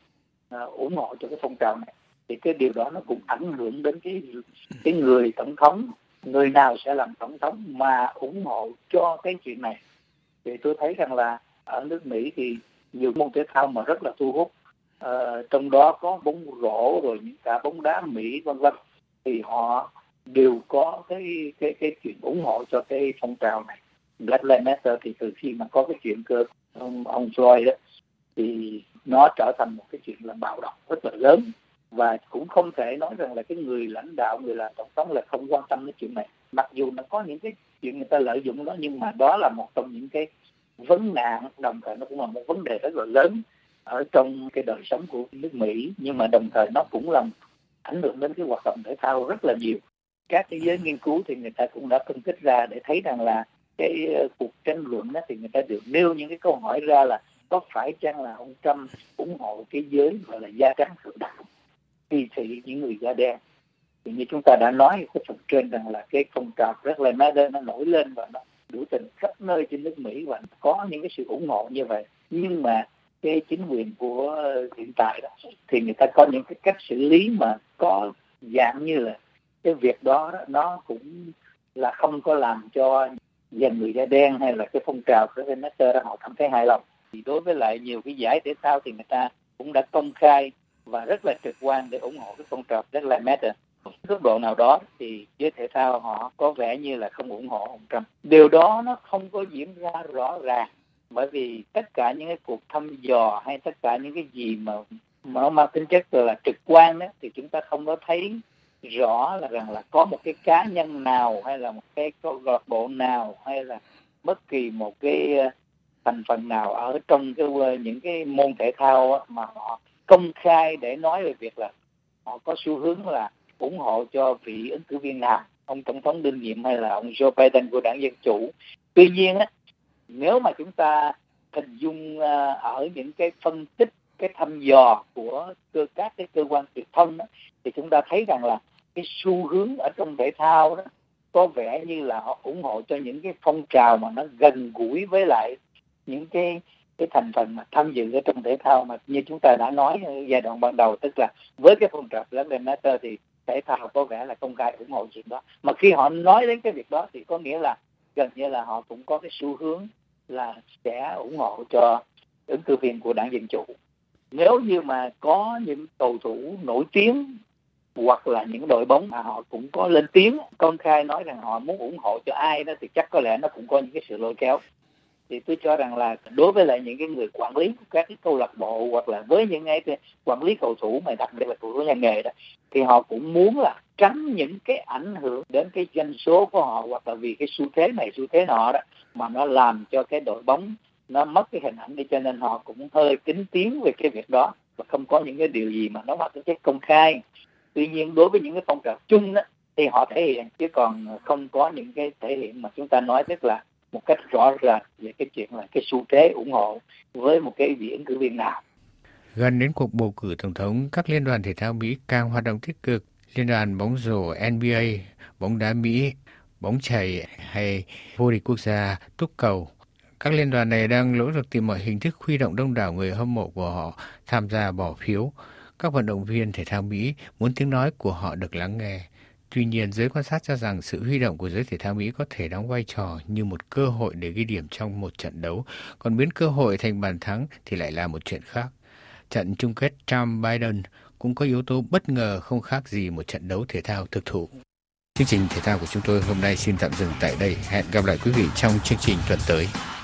à, ủng hộ cho cái phong trào này. Thì cái điều đó nó cũng ảnh hưởng đến cái cái người tổng thống, người nào sẽ làm tổng thống mà ủng hộ cho cái chuyện này. Thì tôi thấy rằng là ở nước Mỹ thì nhiều môn thể thao mà rất là thu hút, ờ, trong đó có bóng rổ rồi những cả bóng đá Mỹ vân vân, thì họ đều có cái cái cái chuyện ủng hộ cho cái phong trào này. Black Lives Matter thì từ khi mà có cái chuyện cơ ông, ông Floyd đó, thì nó trở thành một cái chuyện là bạo động rất là lớn, và cũng không thể nói rằng là cái người lãnh đạo, người làm tổng thống là không quan tâm đến chuyện này. Mặc dù nó có những cái chuyện người ta lợi dụng đó, nhưng mà đó là một trong những cái vấn nạn, đồng thời nó cũng là một vấn đề rất là lớn ở trong cái đời sống của nước Mỹ, nhưng mà đồng thời nó cũng làm ảnh hưởng đến cái hoạt động thể thao rất là nhiều. Các cái giới nghiên cứu thì người ta cũng đã phân tích ra để thấy rằng là cái cuộc tranh luận đó thì người ta đều nêu những cái câu hỏi ra là có phải chăng là ông Trump ủng hộ cái giới gọi là da trắng thượng đạo, kỳ thị những người da đen. Thì như chúng ta đã nói cái phần trên rằng là cái phong trào Black Lives Matter nó nổi lên và nó biểu tình khắp nơi trên nước Mỹ, và có những cái sự ủng hộ như vậy. Nhưng mà cái chính quyền của hiện tại đó thì người ta có những cái cách xử lý mà có dạng như là cái việc đó, đó nó cũng là không có làm cho dành người da đen hay là cái phong trào của Black Lives Matter họ cảm thấy hài lòng. Thì đối với lại nhiều cái giải thể thao thì người ta cũng đã công khai và rất là trực quan để ủng hộ cái phong trào Black Lives Matter. Góc độ nào đó thì giới thể thao họ có vẻ như là không ủng hộ ông Trump. Điều đó nó không có diễn ra rõ ràng, bởi vì tất cả những cái cuộc thăm dò hay tất cả những cái gì mà nó mang tính chất là trực quan đó, thì chúng ta không có thấy rõ là rằng là có một cái cá nhân nào hay là một cái câu lạc bộ nào hay là bất kỳ một cái thành phần nào ở trong cái những cái môn thể thao mà họ công khai để nói về việc là họ có xu hướng là ủng hộ cho vị ứng cử viên nào, ông tổng thống đương nhiệm hay là ông Joe Biden của đảng Dân Chủ. Tuy nhiên á, nếu mà chúng ta hình dung ở những cái phân tích, cái thăm dò của cơ các cái cơ quan truyền thông đó, thì chúng ta thấy rằng là cái xu hướng ở trong thể thao đó có vẻ như là họ ủng hộ cho những cái phong trào mà nó gần gũi với lại những cái cái thành phần mà tham dự ở trong thể thao, mà như chúng ta đã nói ở giai đoạn ban đầu, tức là với cái phong trào Black Lives Matter thì thể thao có vẻ là công khai ủng hộ chuyện đó. Mà khi họ nói đến cái việc đó thì có nghĩa là gần như là họ cũng có cái xu hướng là sẽ ủng hộ cho ứng cử viên của đảng Dân Chủ. Nếu như mà có những cầu thủ nổi tiếng hoặc là những đội bóng mà họ cũng có lên tiếng công khai nói rằng họ muốn ủng hộ cho ai đó, thì chắc có lẽ nó cũng có những cái sự lôi kéo. Thì tôi cho rằng là đối với lại những cái người quản lý của các cái câu lạc bộ hoặc là với những cái quản lý cầu thủ mà đặc biệt là cầu thủ nhà nghề đó, thì họ cũng muốn là tránh những cái ảnh hưởng đến cái doanh số của họ, hoặc là vì cái xu thế này xu thế nọ đó mà nó làm cho cái đội bóng nó mất cái hình ảnh đi, cho nên họ cũng hơi kín tiếng về cái việc đó và không có những cái điều gì mà nó mang tính chất công khai. Tuy nhiên đối với những cái phong trào chung đó thì họ thể hiện, chứ còn không có những cái thể hiện mà chúng ta nói tức là một cách rõ ràng về cái chuyện là cái xu thế ủng hộ với một cái vị ứng cử viên nào. Gần đến cuộc bầu cử tổng thống, các liên đoàn thể thao Mỹ càng hoạt động tích cực. Liên đoàn bóng rổ N B A, bóng đá Mỹ, bóng chày hay vô địch quốc gia túc cầu. Các liên đoàn này đang nỗ lực tìm mọi hình thức huy động đông đảo người hâm mộ của họ tham gia bỏ phiếu. Các vận động viên thể thao Mỹ muốn tiếng nói của họ được lắng nghe. Tuy nhiên, giới quan sát cho rằng sự huy động của giới thể thao Mỹ có thể đóng vai trò như một cơ hội để ghi điểm trong một trận đấu, còn biến cơ hội thành bàn thắng thì lại là một chuyện khác. Trận chung kết Trump-Biden cũng có yếu tố bất ngờ không khác gì một trận đấu thể thao thực thụ. Chương trình thể thao của chúng tôi hôm nay xin tạm dừng tại đây. Hẹn gặp lại quý vị trong chương trình tuần tới.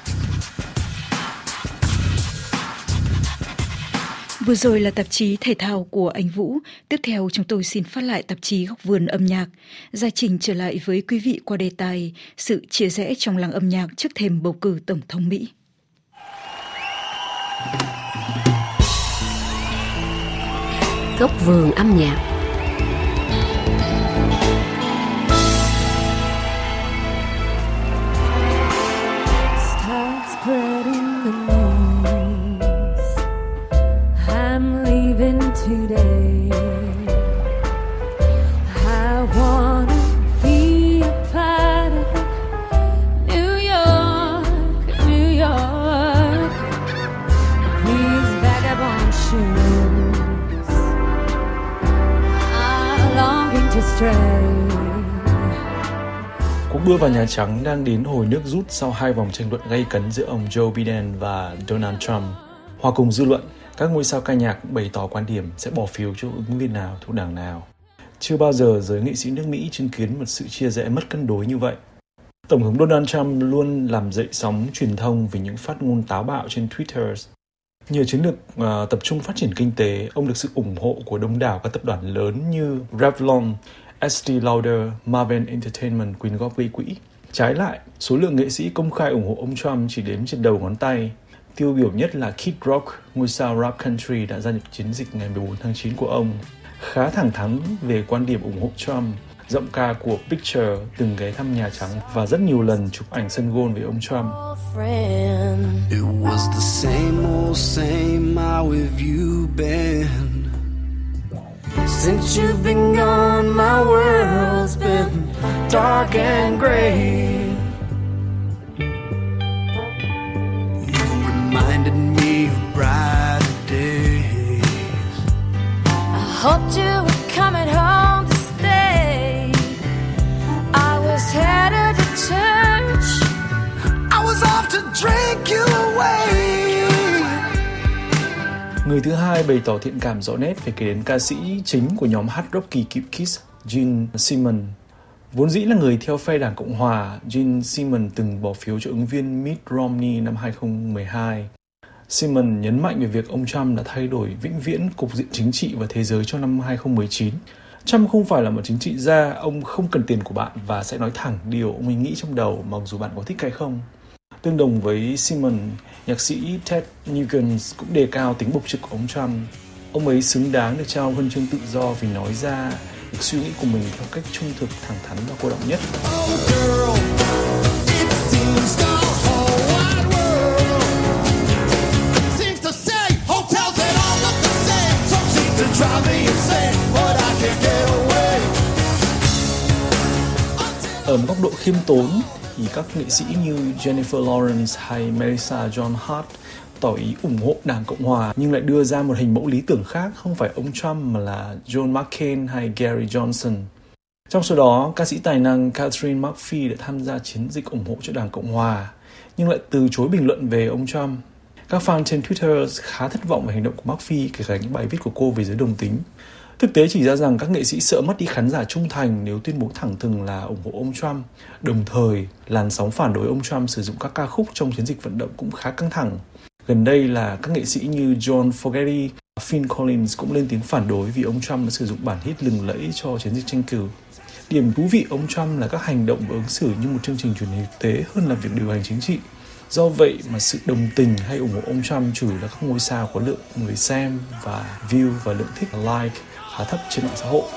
Vừa rồi là tạp chí thể thao của anh Vũ. Tiếp theo chúng tôi xin phát lại tạp chí Góc vườn âm nhạc. Gia trình trở lại với quý vị qua đề tài sự chia rẽ trong làng âm nhạc trước thềm bầu cử Tổng thống Mỹ. Góc vườn âm nhạc. Today, I wanna feel Cuộc đua vào Nhà Trắng đang đến hồi nước rút sau hai vòng tranh luận gay cấn giữa ông Joe Biden và Donald Trump. Hòa cùng dư luận, các ngôi sao ca nhạc cũng bày tỏ quan điểm sẽ bỏ phiếu cho ứng viên nào thuộc đảng nào. Chưa bao giờ giới nghệ sĩ nước Mỹ chứng kiến một sự chia rẽ mất cân đối như vậy. Tổng thống Donald Trump luôn làm dậy sóng truyền thông vì những phát ngôn táo bạo trên Twitter. Nhờ chiến lược uh, tập trung phát triển kinh tế, ông được sự ủng hộ của đông đảo các tập đoàn lớn như Revlon, Estée Lauder, Marvel Entertainment quyên góp gây quỹ. Trái lại, số lượng nghệ sĩ công khai ủng hộ ông Trump chỉ đếm trên đầu ngón tay. Tiêu biểu nhất là Kid Rock, ngôi sao rap country đã gia nhập chiến dịch ngày mười bốn tháng chín của ông. Khá thẳng thắn về quan điểm ủng hộ Trump, giọng ca của Picture từng ghé thăm Nhà Trắng và rất nhiều lần chụp ảnh sân golf với ông Trump. It was the same old same, how have you been? Since you've been gone, my world's been dark and gray. You reminded me of brighter days. I hoped you were coming home to stay. I was headed to church. I was off to drink you away. Người thứ hai bày tỏ thiện cảm rõ nét phải kể đến ca sĩ chính của nhóm hard rock kỳ cựu Kiss, Gene Simmons. Vốn dĩ là người theo phe Đảng Cộng Hòa, Gene Simmons từng bỏ phiếu cho ứng viên Mitt Romney năm hai không một hai. Simmons nhấn mạnh về việc ông Trump đã thay đổi vĩnh viễn cục diện chính trị và thế giới trong năm hai không một chín. Trump không phải là một chính trị gia, ông không cần tiền của bạn và sẽ nói thẳng điều ông ấy nghĩ trong đầu mặc dù bạn có thích hay không. Tương đồng với Simmons, nhạc sĩ Ted Nugent cũng đề cao tính bộc trực của ông Trump. Ông ấy xứng đáng được trao huân chương tự do vì nói ra được suy nghĩ của mình theo cách trung thực, thẳng thắn và cô động nhất. Ở một góc độ khiêm tốn thì các nghệ sĩ như Jennifer Lawrence hay Melissa Joan Hart tỏ ý ủng hộ Đảng Cộng Hòa nhưng lại đưa ra một hình mẫu lý tưởng khác, không phải ông Trump mà là John McCain hay Gary Johnson. Trong số đó, ca sĩ tài năng Catherine Murphy đã tham gia chiến dịch ủng hộ cho Đảng Cộng Hòa nhưng lại từ chối bình luận về ông Trump. Các fan trên Twitter khá thất vọng về hành động của Murphy, kể cả những bài viết của cô về giới đồng tính. Thực tế chỉ ra rằng các nghệ sĩ sợ mất đi khán giả trung thành nếu tuyên bố thẳng thừng là ủng hộ ông Trump. Đồng thời, làn sóng phản đối ông Trump sử dụng các ca khúc trong chiến dịch vận động cũng khá căng thẳng. Gần đây là các nghệ sĩ như John Fogerty, Phil Collins cũng lên tiếng phản đối vì ông Trump đã sử dụng bản hit lừng lẫy cho chiến dịch tranh cử. Điểm thú vị ông Trump là các hành động và ứng xử như một chương trình truyền hình thực tế hơn là việc điều hành chính trị. Do vậy mà sự đồng tình hay ủng hộ ông Trump chủ yếu là các ngôi sao có lượng người xem và view và lượng thích like khá thấp trên mạng xã hội.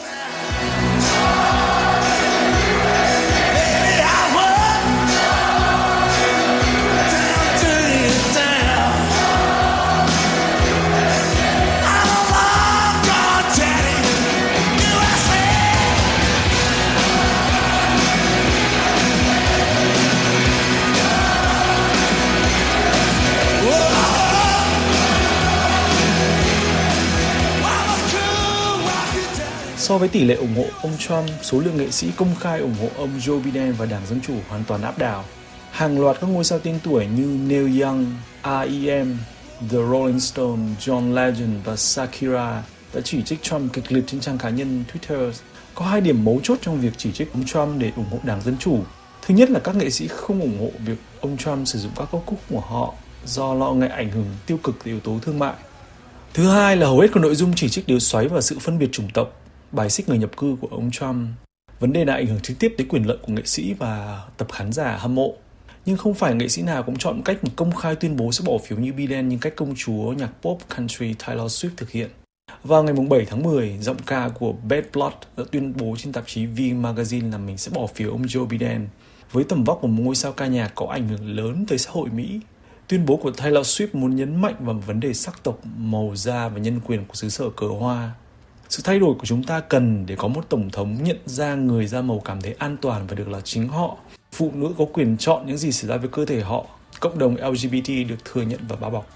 So với tỷ lệ ủng hộ ông Trump, số lượng nghệ sĩ công khai ủng hộ ông Joe Biden và Đảng Dân Chủ hoàn toàn áp đảo. Hàng loạt các ngôi sao tên tuổi như Neil Young, R E M, The Rolling Stone, John Legend và Shakira đã chỉ trích Trump kịch liệt trên trang cá nhân Twitter. Có hai điểm mấu chốt trong việc chỉ trích ông Trump để ủng hộ Đảng Dân Chủ. Thứ nhất là các nghệ sĩ không ủng hộ việc ông Trump sử dụng các ca khúc của họ do lo ngại ảnh hưởng tiêu cực từ yếu tố thương mại. Thứ hai là hầu hết các nội dung chỉ trích đều xoáy vào sự phân biệt chủng tộc, bài xích người nhập cư của ông Trump. Vấn đề này ảnh hưởng trực tiếp tới quyền lợi của nghệ sĩ và tập khán giả hâm mộ. Nhưng không phải nghệ sĩ nào cũng chọn cách một công khai tuyên bố sẽ bỏ phiếu như Biden như cách công chúa nhạc pop country Taylor Swift thực hiện. Vào ngày bảy tháng mười, giọng ca của Bad Blood đã tuyên bố trên tạp chí V Magazine là mình sẽ bỏ phiếu ông Joe Biden. Với tầm vóc của một ngôi sao ca nhạc có ảnh hưởng lớn tới xã hội Mỹ, tuyên bố của Taylor Swift muốn nhấn mạnh vào vấn đề sắc tộc, màu da và nhân quyền của xứ sở cờ hoa. Sự thay đổi của chúng ta cần để có một tổng thống nhận ra người da màu cảm thấy an toàn và được là chính họ. Phụ nữ có quyền chọn những gì xảy ra với cơ thể họ. Cộng đồng L G B T được thừa nhận và bao bọc.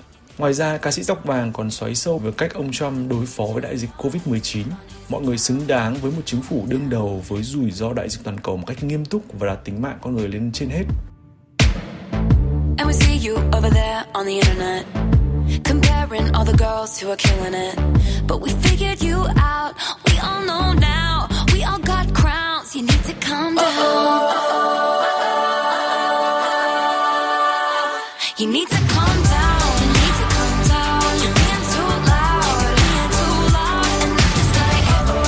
Ngoài ra, ca sĩ tóc vàng còn xoáy sâu về cách ông Trump đối phó với đại dịch covid mười chín. Mọi người xứng đáng với một chính phủ đương đầu với rủi ro đại dịch toàn cầu một cách nghiêm túc và đặt tính mạng con người lên trên hết. And we see you over there on the internet, comparing all the girls who are killing it. But we figured you out, we all know now, we all got crowns, you need to calm down. You need to calm down, you need to calm down. You're being too loud, being too loud, and it's like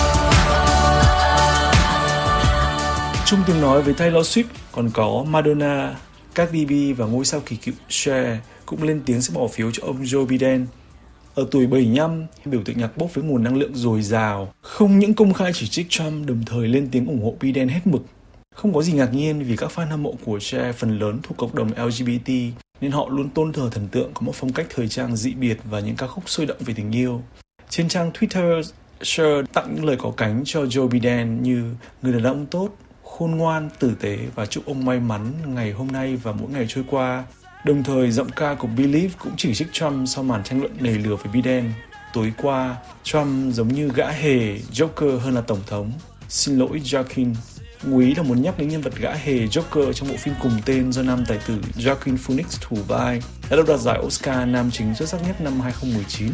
oh. Chung tiếng nói với Taylor Swift còn có Madonna, Cardi B và ngôi sao kỳ cựu Cher cũng lên tiếng sẽ bỏ phiếu cho ông Joe Biden. Ở tuổi bảy mươi lăm, biểu tượng nhạc pop với nguồn năng lượng dồi dào, không những công khai chỉ trích Trump, đồng thời lên tiếng ủng hộ Biden hết mực. Không có gì ngạc nhiên vì các fan hâm mộ của Cher phần lớn thuộc cộng đồng L G B T, nên họ luôn tôn thờ thần tượng có một phong cách thời trang dị biệt và những ca khúc sôi động về tình yêu. Trên trang Twitter, Cher tặng những lời có cánh cho Joe Biden như người đàn ông tốt, khôn ngoan, tử tế và chúc ông may mắn ngày hôm nay và mỗi ngày trôi qua. Đồng thời, giọng ca của Believe cũng chỉ trích Trump sau màn tranh luận nề lửa với Biden. Tối qua, Trump giống như gã hề Joker hơn là tổng thống. Xin lỗi Joaquin. Ngụ ý là muốn nhắc đến nhân vật gã hề Joker trong bộ phim cùng tên do nam tài tử Joaquin Phoenix thủ vai, đã được đoạt giải Oscar nam chính xuất sắc nhất năm hai không một chín.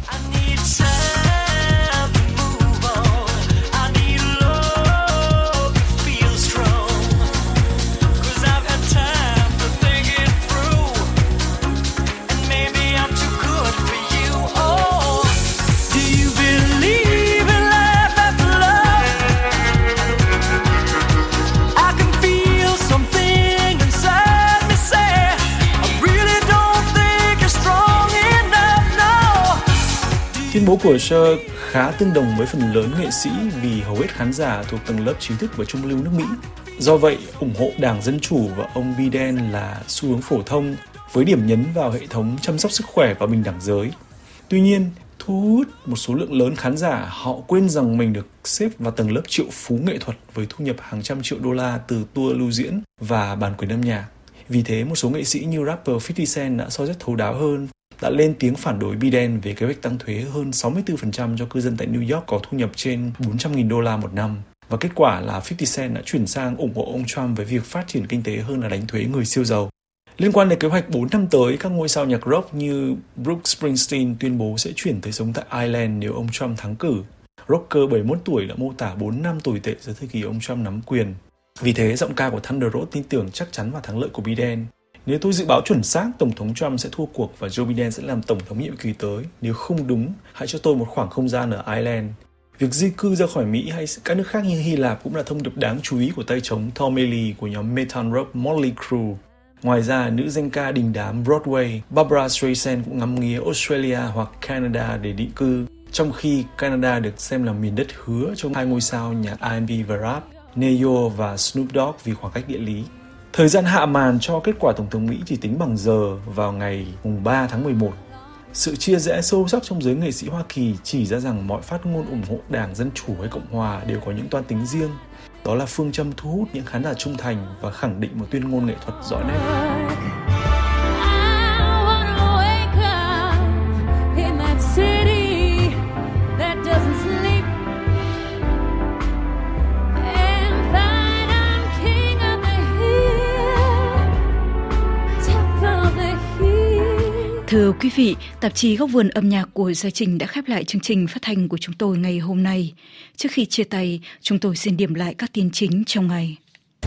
Tuyên bố của Cher khá tương đồng với phần lớn nghệ sĩ vì hầu hết khán giả thuộc tầng lớp trí thức và trung lưu nước Mỹ. Do vậy, ủng hộ Đảng Dân Chủ và ông Biden là xu hướng phổ thông với điểm nhấn vào hệ thống chăm sóc sức khỏe và bình đẳng giới. Tuy nhiên, thu hút một số lượng lớn khán giả, họ quên rằng mình được xếp vào tầng lớp triệu phú nghệ thuật với thu nhập hàng trăm triệu đô la từ tour lưu diễn và bản quyền âm nhạc. Vì thế, một số nghệ sĩ như rapper fifty Cent đã soi rất thấu đáo hơn, đã lên tiếng phản đối Biden về kế hoạch tăng thuế hơn sáu mươi tư phần trăm cho cư dân tại New York có thu nhập trên bốn trăm nghìn đô la một năm. Và kết quả là fifty Cent đã chuyển sang ủng hộ ông Trump với việc phát triển kinh tế hơn là đánh thuế người siêu giàu. Liên quan đến kế hoạch bốn năm tới, các ngôi sao nhạc rock như Bruce Springsteen tuyên bố sẽ chuyển tới sống tại Ireland nếu ông Trump thắng cử. Rocker bảy mươi mốt tuổi đã mô tả bốn năm tồi tệ dưới thời kỳ ông Trump nắm quyền. Vì thế, giọng ca của Thunder Road tin tưởng chắc chắn vào thắng lợi của Biden. Nếu tôi dự báo chuẩn xác, Tổng thống Trump sẽ thua cuộc và Joe Biden sẽ làm Tổng thống nhiệm kỳ tới. Nếu không đúng, hãy cho tôi một khoảng không gian ở Ireland. Việc di cư ra khỏi Mỹ hay các nước khác như Hy Lạp cũng là thông điệp đáng chú ý của tay trống Tom Bailey của nhóm metal rock Motley Crue. Ngoài ra, nữ danh ca đình đám Broadway Barbra Streisand cũng ngắm nghía Australia hoặc Canada để định cư, trong khi Canada được xem là miền đất hứa cho hai ngôi sao nhạc R and B và rap, Ne-Yo và Snoop Dogg vì khoảng cách địa lý. Thời gian hạ màn cho kết quả Tổng thống Mỹ chỉ tính bằng giờ vào ngày ba tháng mười một. Sự chia rẽ sâu sắc trong giới nghệ sĩ Hoa Kỳ chỉ ra rằng mọi phát ngôn ủng hộ Đảng Dân Chủ hay Cộng Hòa đều có những toan tính riêng. Đó là phương châm thu hút những khán giả trung thành và khẳng định một tuyên ngôn nghệ thuật rõ nét. Thưa quý vị, tạp chí Góc Vườn Âm nhạc của Gia Trình đã khép lại chương trình phát thanh của chúng tôi ngày hôm nay. Trước khi chia tay, chúng tôi xin điểm lại các tin chính trong ngày.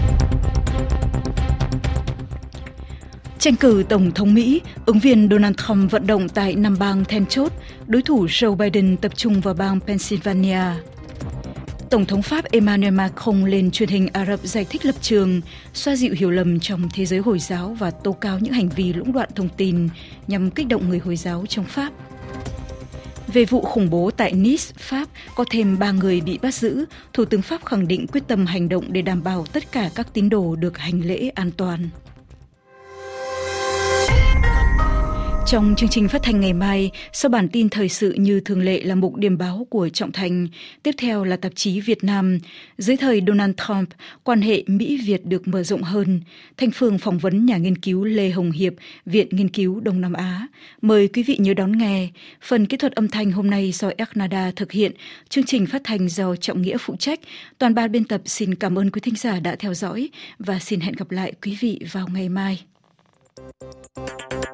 Tranh cử Tổng thống Mỹ, ứng viên Donald Trump vận động tại năm bang then chốt, đối thủ Joe Biden tập trung vào bang Pennsylvania. Tổng thống Pháp Emmanuel Macron lên truyền hình Ả Rập giải thích lập trường, xoa dịu hiểu lầm trong thế giới Hồi giáo và tố cáo những hành vi lũng đoạn thông tin nhằm kích động người Hồi giáo trong Pháp. Về vụ khủng bố tại Nice, Pháp, có thêm ba người bị bắt giữ, Thủ tướng Pháp khẳng định quyết tâm hành động để đảm bảo tất cả các tín đồ được hành lễ an toàn. Trong chương trình phát thanh ngày mai, sau bản tin thời sự như thường lệ là mục điểm báo của Trọng Thành, tiếp theo là tạp chí Việt Nam. Dưới thời Donald Trump, quan hệ Mỹ-Việt được mở rộng hơn. Thanh Phương phỏng vấn nhà nghiên cứu Lê Hồng Hiệp, Viện Nghiên cứu Đông Nam Á. Mời quý vị nhớ đón nghe. Phần kỹ thuật âm thanh hôm nay do Ernada thực hiện, chương trình phát thanh do Trọng Nghĩa phụ trách. Toàn ban biên tập xin cảm ơn quý thính giả đã theo dõi và xin hẹn gặp lại quý vị vào ngày mai.